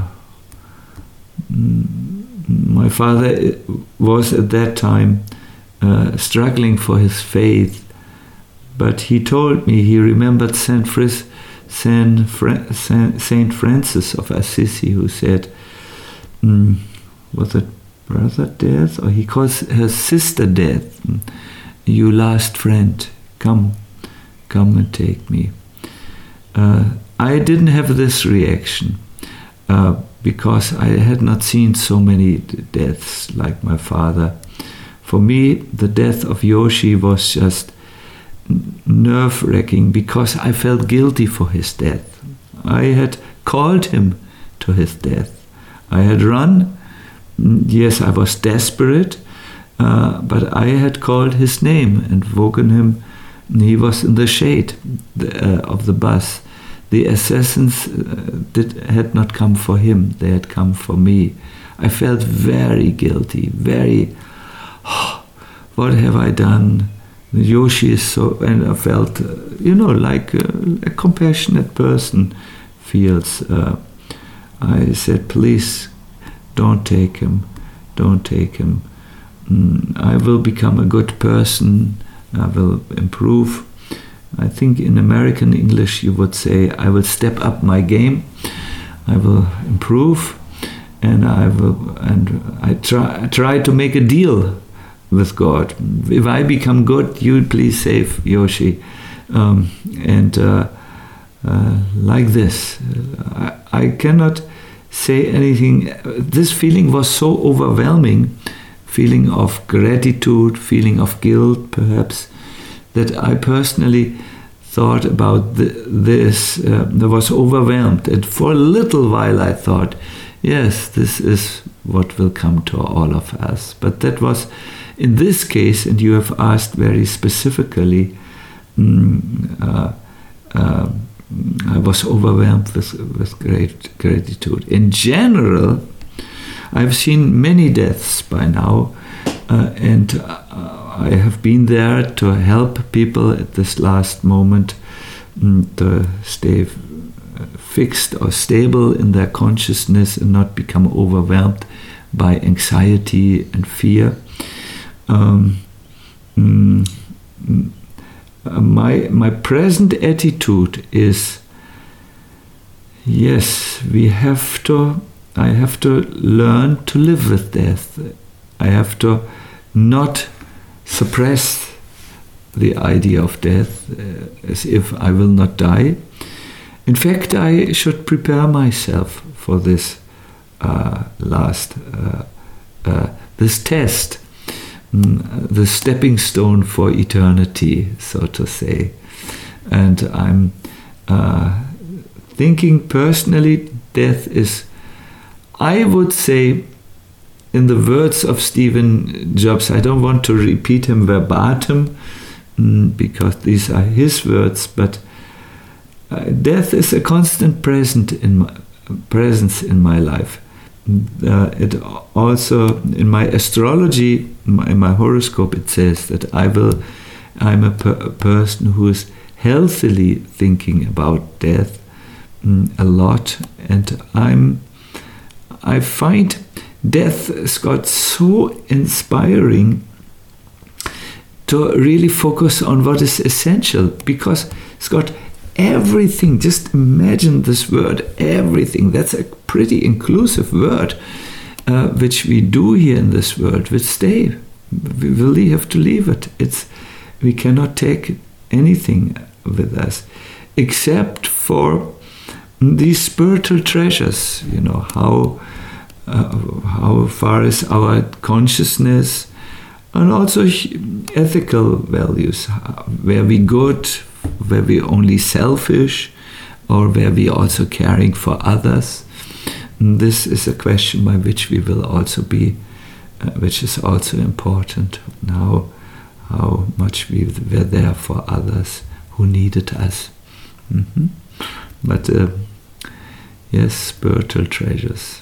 my father was at that time uh, struggling for his faith, but he told me he remembered Saint Fris, Saint, Fra- Saint Francis of Assisi, who said, mm, was it brother death, or he calls her sister death, you last friend, come, come and take me. Uh, I didn't have this reaction. Uh, because I had not seen so many deaths like my father. For me, the death of Yoshi was just nerve-wracking because I felt guilty for his death. I had called him to his death. I had run. Yes, I was desperate, uh, but I had called his name and woken him. He was in the shade uh, of the bus. The assassins uh, did, had not come for him, they had come for me. I felt very guilty, very, oh, what have I done? Yoshi is so, and I felt, uh, you know, like a, a compassionate person feels. Uh, I said, please, don't take him, don't take him. Mm, I will become a good person, I will improve. I think in American English you would say, I will step up my game, I will improve, and I will, and I try, I try to make a deal with God. If I become good, you please save Yoshi. Um, and uh, uh, like this, I, I cannot say anything. This feeling was so overwhelming, feeling of gratitude, feeling of guilt perhaps, that I personally thought about th- this, uh, I was overwhelmed. And for a little while I thought, yes, this is what will come to all of us. But that was, in this case, and you have asked very specifically, mm, uh, uh, I was overwhelmed with, with great gratitude. In general, I've seen many deaths by now, uh, and uh, I have been there to help people at this last moment mm, to stay f- fixed or stable in their consciousness and not become overwhelmed by anxiety and fear. Um, mm, mm, my my present attitude is, yes, we have to. I have to learn to live with death. I have to not suppress the idea of death uh, as if I will not die. In fact, I should prepare myself for this uh, last, uh, uh, this test, mm, the stepping stone for eternity, so to say. And I'm uh, thinking personally, death is, I would say, in the words of Stephen Jobs, I don't want to repeat him verbatim, mm, because these are his words, but uh, death is a constant present in my, presence in my life. Uh, it also, in my astrology, my, in my horoscope, it says that I will, I'm a, per, a person who is healthily thinking about death mm, a lot, and I'm, I find death, Scott, so inspiring to really focus on what is essential, because, Scott, everything, just imagine this word, everything, that's a pretty inclusive word, uh, which we do here in this world, will stay. We really have to leave it. It's, we cannot take anything with us, except for these spiritual treasures, you know, how, uh, how far is our consciousness, and also ethical values, where we good, where we only selfish, or where we also caring for others. And this is a question by which we will also be, uh, which is also important now, how much we were there for others who needed us. Mm-hmm. But uh, yes, spiritual treasures.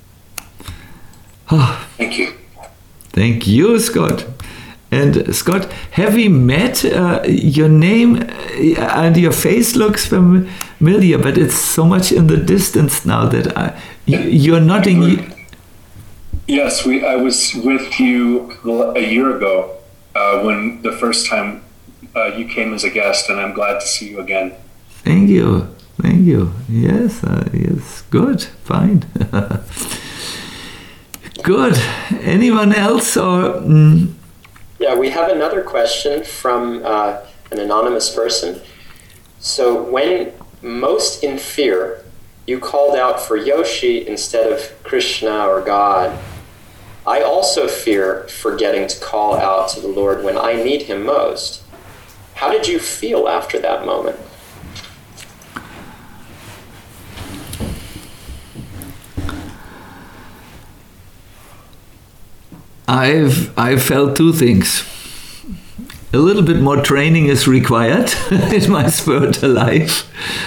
Oh, Thank you. Thank you, Scott. And Scott, have we met? Uh, your name uh, and your face looks familiar, but it's so much in the distance now that I, you, you're nodding. Yes, we. I was with you a year ago uh, when the first time uh, you came as a guest, and I'm glad to see you again. Thank you. Thank you. Yes, uh, yes, good, fine. Good. Anyone else? Or mm? Yeah, we have another question from uh, an anonymous person. So, when most in fear, you called out for Yoshi instead of Krishna or God. I also fear forgetting to call out to the Lord when I need Him most. How did you feel after that moment? I've I felt two things. A little bit more training is required in my spiritual life.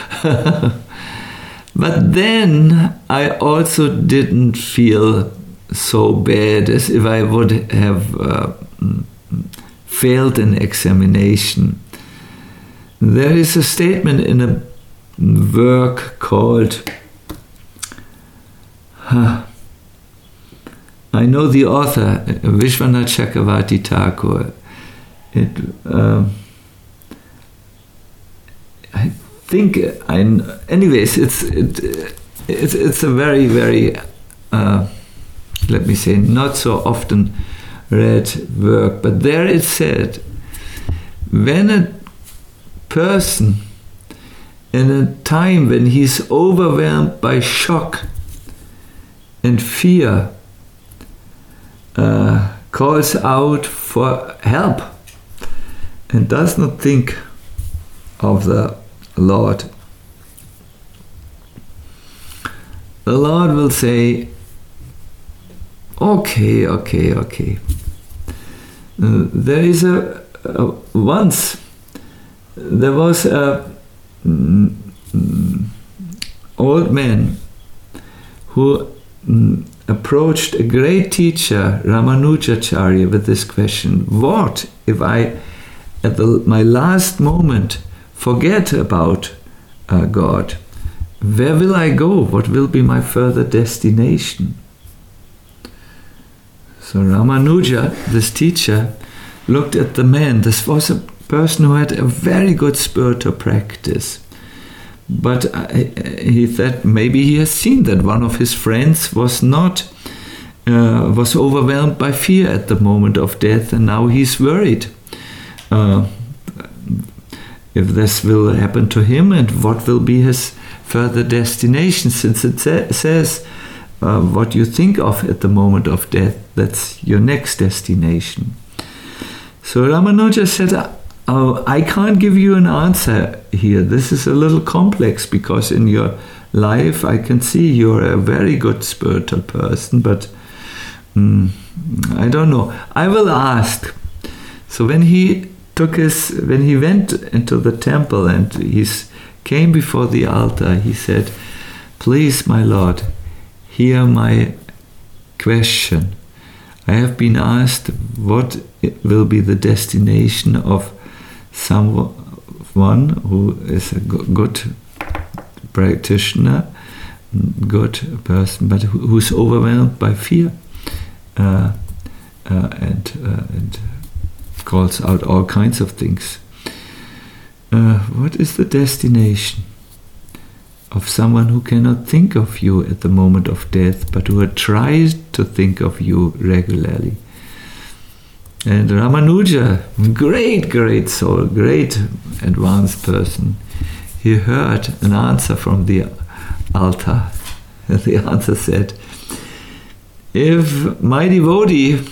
But then I also didn't feel so bad as if I would have uh, failed an examination. There is a statement in a work called huh, I know the author, Vishwanath Chakravarti Thakur. It, uh, I think, I, anyways, it's it, it's it's a very very, uh, let me say, not so often read work. But there it said, when a person in a time when he's overwhelmed by shock and fear, Uh, calls out for help and does not think of the Lord, the Lord will say, okay, okay, okay. Uh, there is a, a once there was a mm, mm, old man who mm, approached a great teacher, Ramanujacharya, with this question: what if I, at the, my last moment, forget about uh, God? Where will I go? What will be my further destination? So Ramanuja, this teacher, looked at the man. This was a person who had a very good spiritual practice. But he thought maybe he has seen that one of his friends was not, uh, was overwhelmed by fear at the moment of death, and now he's worried uh, if this will happen to him and what will be his further destination, since it sa- says uh, what you think of at the moment of death, that's your next destination. So Ramanuja said, oh, I can't give you an answer here. This is a little complex, because in your life I can see you're a very good spiritual person, but mm, I don't know. I will ask. So when he took his, when he went into the temple and he came before the altar, he said, please, my Lord, hear my question. I have been asked what will be the destination of someone who is a good practitioner, good person, but who's overwhelmed by fear uh, uh, and, uh, and calls out all kinds of things. Uh, what is the destination of someone who cannot think of you at the moment of death, but who tries to think of you regularly? And Ramanuja, great, great soul, great advanced person, he heard an answer from the altar. And the answer said, if my devotee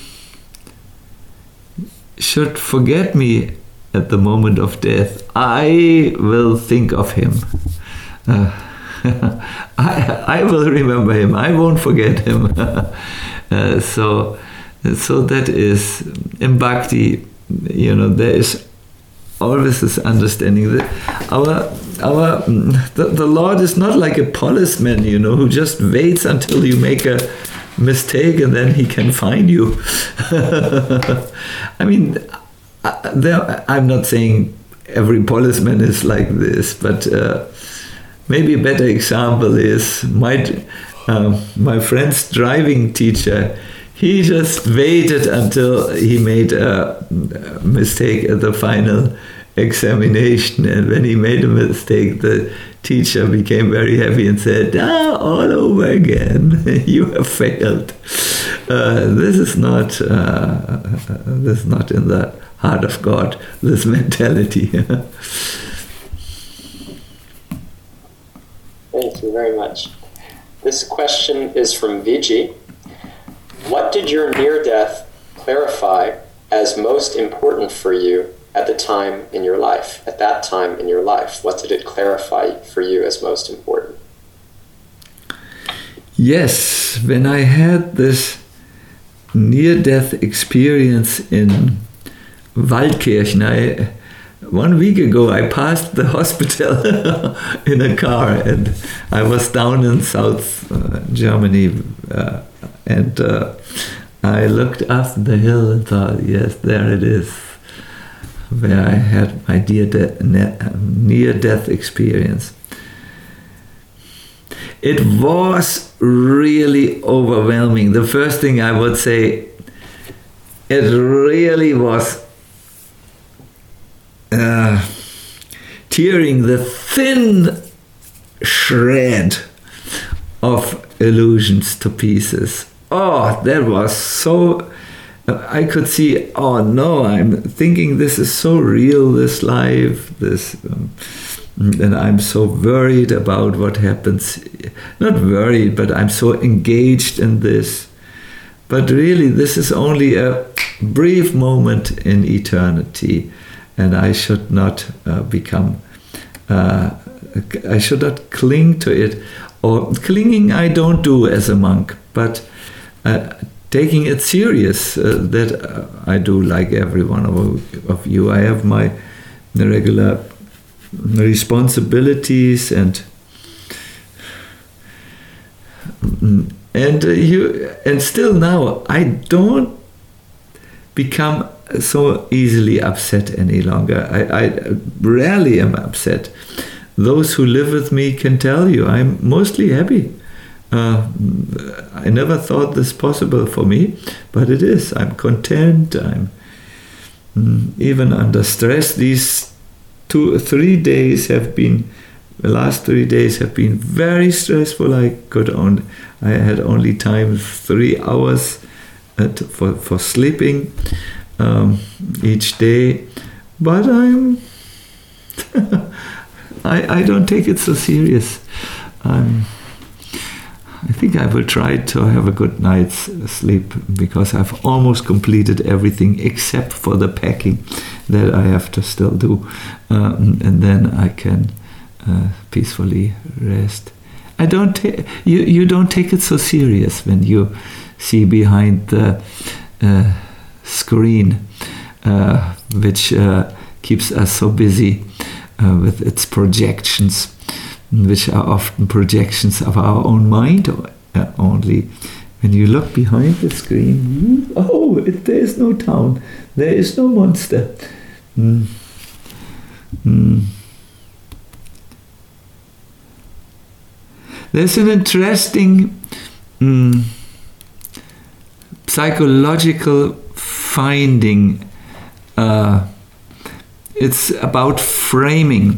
should forget me at the moment of death, I will think of him. Uh, I, I will remember him. I won't forget him. uh, so, so that is in bhakti. You know, there is always this understanding that our our the, the Lord is not like a policeman, you know, who just waits until you make a mistake and then he can find you. I mean, I, there, I'm not saying every policeman is like this, but uh, maybe a better example is my uh, my friend's driving teacher. He just waited until he made a mistake at the final examination, and when he made a mistake, the teacher became very happy and said, ah, all over again, you have failed. Uh, this is not uh, this is not in the heart of God, this mentality. Thank you very much. This question is from Viji. What did your near-death clarify as most important for you at the time in your life? At that time in your life, what did it clarify for you as most important? Yes, when I had this near-death experience in Waldkirchen, I, one week ago I passed the hospital in a car, and I was down in South uh, Germany, uh, and uh, I looked up the hill and thought, yes, there it is, where I had my near-death experience. It was really overwhelming. The first thing I would say, it really was uh, tearing the thin shred of illusions to pieces. Oh, that was so... I could see, oh no, I'm thinking this is so real, this life, this... Um, and I'm so worried about what happens. Not worried, but I'm so engaged in this. But really, this is only a brief moment in eternity, and I should not uh, become uh, I should not cling to it. Or clinging I don't do as a monk, but uh, taking it serious, uh, that uh, I do, like every one of, of you. I have my regular responsibilities, and and uh, you and still now I don't become so easily upset any longer. I, I rarely am upset. Those who live with me can tell you I'm mostly happy. Uh, I never thought this possible for me, but it is. I'm content. I'm mm, even under stress. These two, three days have been, the last three days have been very stressful. I could only, I had only time three hours at, for for sleeping um, each day, but I'm. I, I don't take it so serious. Um, I think I will try to have a good night's sleep, because I've almost completed everything except for the packing that I have to still do. Um, and then I can uh, peacefully rest. I don't ta- you, you don't take it so serious when you see behind the uh, screen, uh, which uh, keeps us so busy. Uh, with its projections, which are often projections of our own mind uh, only. When you look behind the screen, oh, it, there is no town, there is no monster. Mm. Mm. There's an interesting mm, psychological finding. Uh, It's about framing.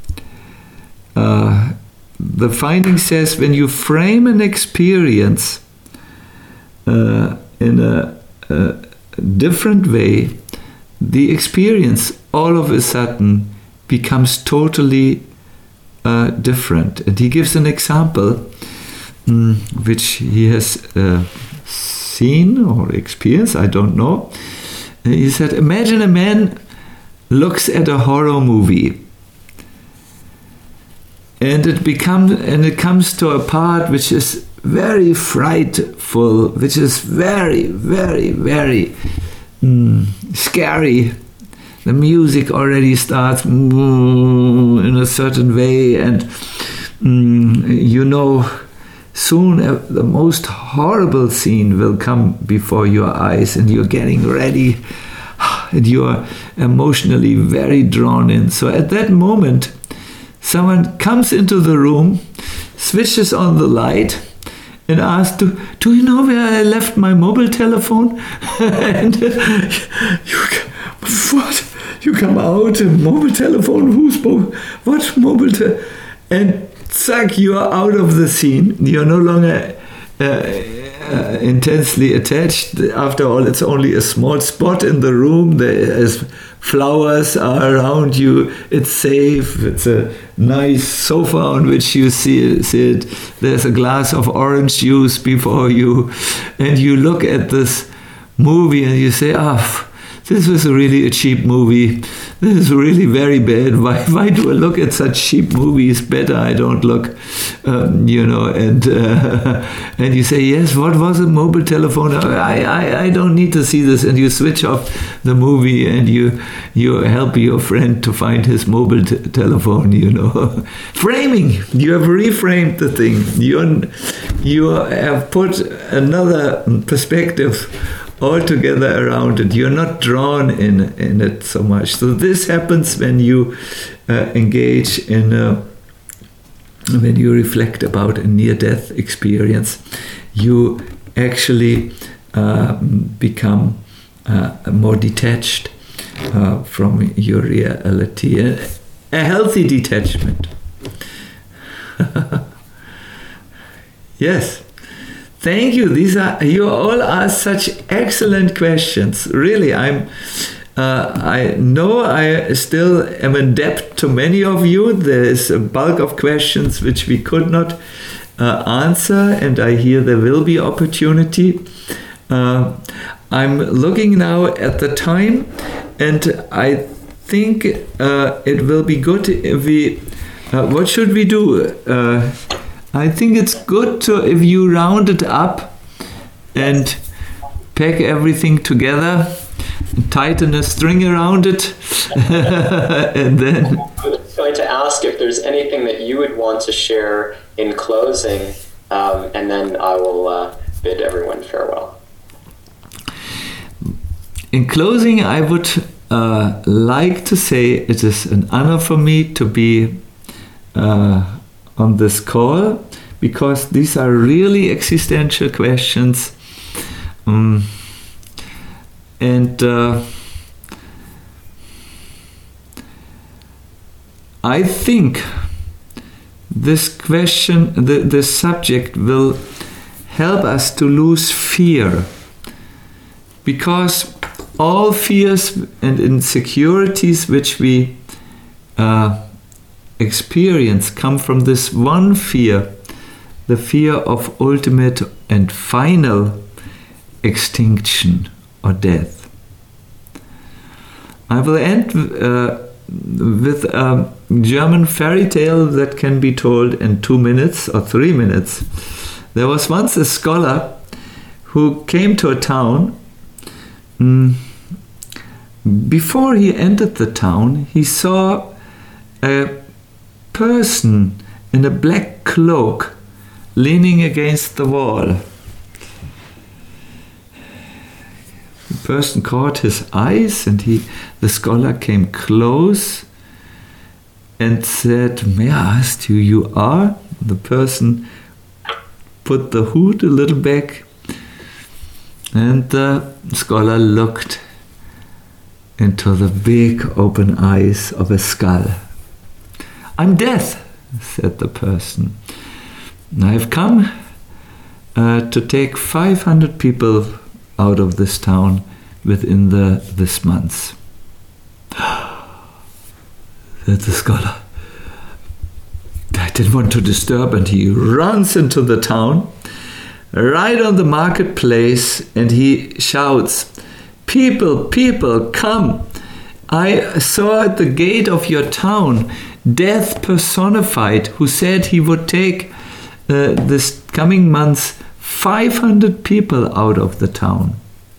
Uh, the finding says when you frame an experience uh, in a, a different way, the experience all of a sudden becomes totally uh, different. And he gives an example um, which he has uh, seen or experienced, I don't know. He said, imagine a man looks at a horror movie, and it becomes and it comes to a part which is very frightful, which is very, very, very mm, scary. The music already starts mm, in a certain way, and mm, you know soon uh, the most horrible scene will come before your eyes, and you're getting ready. And you are emotionally very drawn in. So at that moment, someone comes into the room, switches on the light, and asks, do, do you know where I left my mobile telephone? And uh, you, what? You come out, a mobile telephone? Who spoke? What mobile telephone? And zack, you are out of the scene. You're no longer uh, Uh, intensely attached. After all, it's only a small spot in the room. There's flowers are around you. It's safe. It's a nice sofa on which you see, sit. There's a glass of orange juice before you, and you look at this movie and you say, "Ah, oh, this was really a cheap movie. This is really very bad. Why, why do I look at such cheap movies? Better I don't look." Um, you know, and uh, and you say, yes, what was a mobile telephone? I, I, I don't need to see this. And you switch off the movie, and you you help your friend to find his mobile t- telephone, you know. Framing. You have reframed the thing. You you have put another perspective altogether around it. You're not drawn in, in it so much. So this happens when you uh, engage in a when you reflect about a near-death experience. You actually uh, become uh, more detached uh, from your reality. A, a healthy detachment. Yes. Thank you. These are you all ask such excellent questions. Really, I'm. Uh, I know I still am in debt to many of you. There is a bulk of questions which we could not uh, answer, and I hear there will be opportunity. Uh, I'm looking now at the time, and I think uh, it will be good if we. Uh, what should we do? Uh, I think it's good to if you round it up and pack everything together, tighten a string around it, and then. I was going to ask if there's anything that you would want to share in closing, um, and then I will uh, bid everyone farewell. In closing, I would uh, like to say it is an honor for me to be uh, on this call, because these are really existential questions. Um, and uh, I think this question, the, this subject will help us to lose fear, because all fears and insecurities which we uh, experience come from this one fear, the fear of ultimate and final extinction or death. I will end uh, with a German fairy tale that can be told in two minutes or three minutes. There was once a scholar who came to a town. Mm, before he entered the town, he saw a person in a black cloak leaning against the wall. The person caught his eyes, and he, the scholar came close and said, "May I ask who you are?" The person put the hood a little back, and the scholar looked into the big open eyes of a skull. "I'm Death," said the person. "I've come uh, to take five hundred people out of this town within the this month," said the scholar. I didn't want to disturb, and he runs into the town, right on the marketplace, and he shouts, "People, people, come! I saw at the gate of your town Death personified, who said he would take uh, this coming month five hundred people out of the town."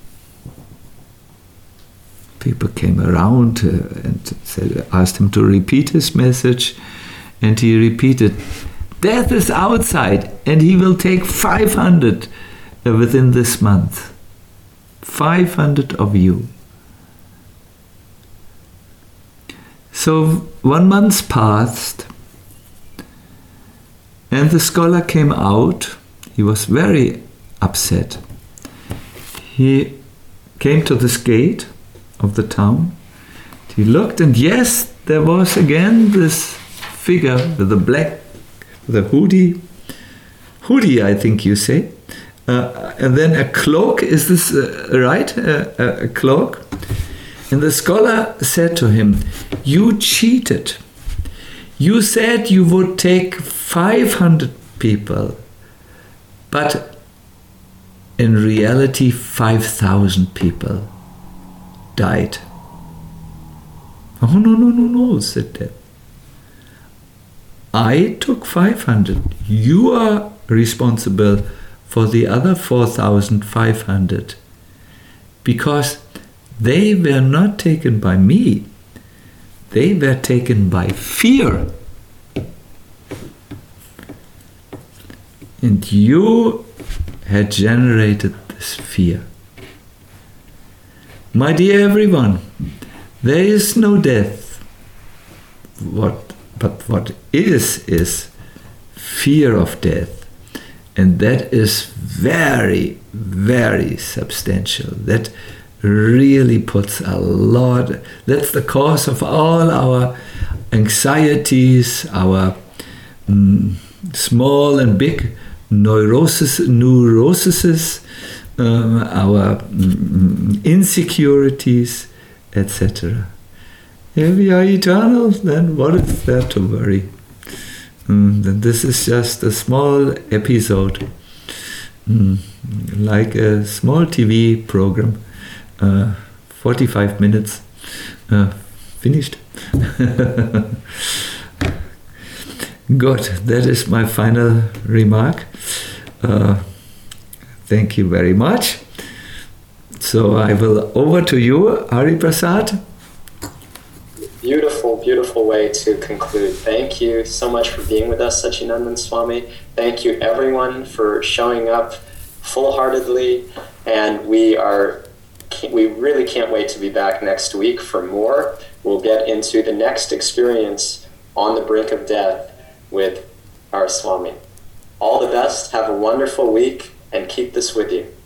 People came around uh, and said, asked him to repeat his message, and he repeated, "Death is outside, and he will take five hundred uh, within this month. five hundred of you." So one month passed, and the scholar came out. He was very upset. He came to this gate of the town. He looked, and yes, there was again this figure with the black, the hoodie, hoodie, I think you say, uh, and then a cloak. Is this uh, right? Uh, a, a cloak. And the scholar said to him, "You cheated. You said you would take five hundred people, but in reality five thousand people died." "Oh, no, no, no, no," said Death. "I took five hundred. You are responsible for the other four thousand five hundred, because they were not taken by me. They were taken by fear. And you had generated this fear. My dear everyone, there is no death. What, but what is, is fear of death. And that is very, very substantial. That really puts a lot, that's the cause of all our anxieties, our mm, small and big neurosis, neuroses, um, our mm, insecurities, et cetera. If we are eternal, then what is there to worry? Mm, then this is just a small episode, mm, like a small T V program. Uh, forty-five minutes, uh, finished. Good. That is my final remark. Uh, thank you very much. So I will over to you, Hari Prasad. Beautiful, beautiful way to conclude. Thank you so much for being with us, Satchidanand Swami. Thank you, everyone, for showing up full-heartedly. And we are, we really can't wait to be back next week for more. We'll get into the next experience on the brink of death with our Swami. All the best. Have a wonderful week, and keep this with you.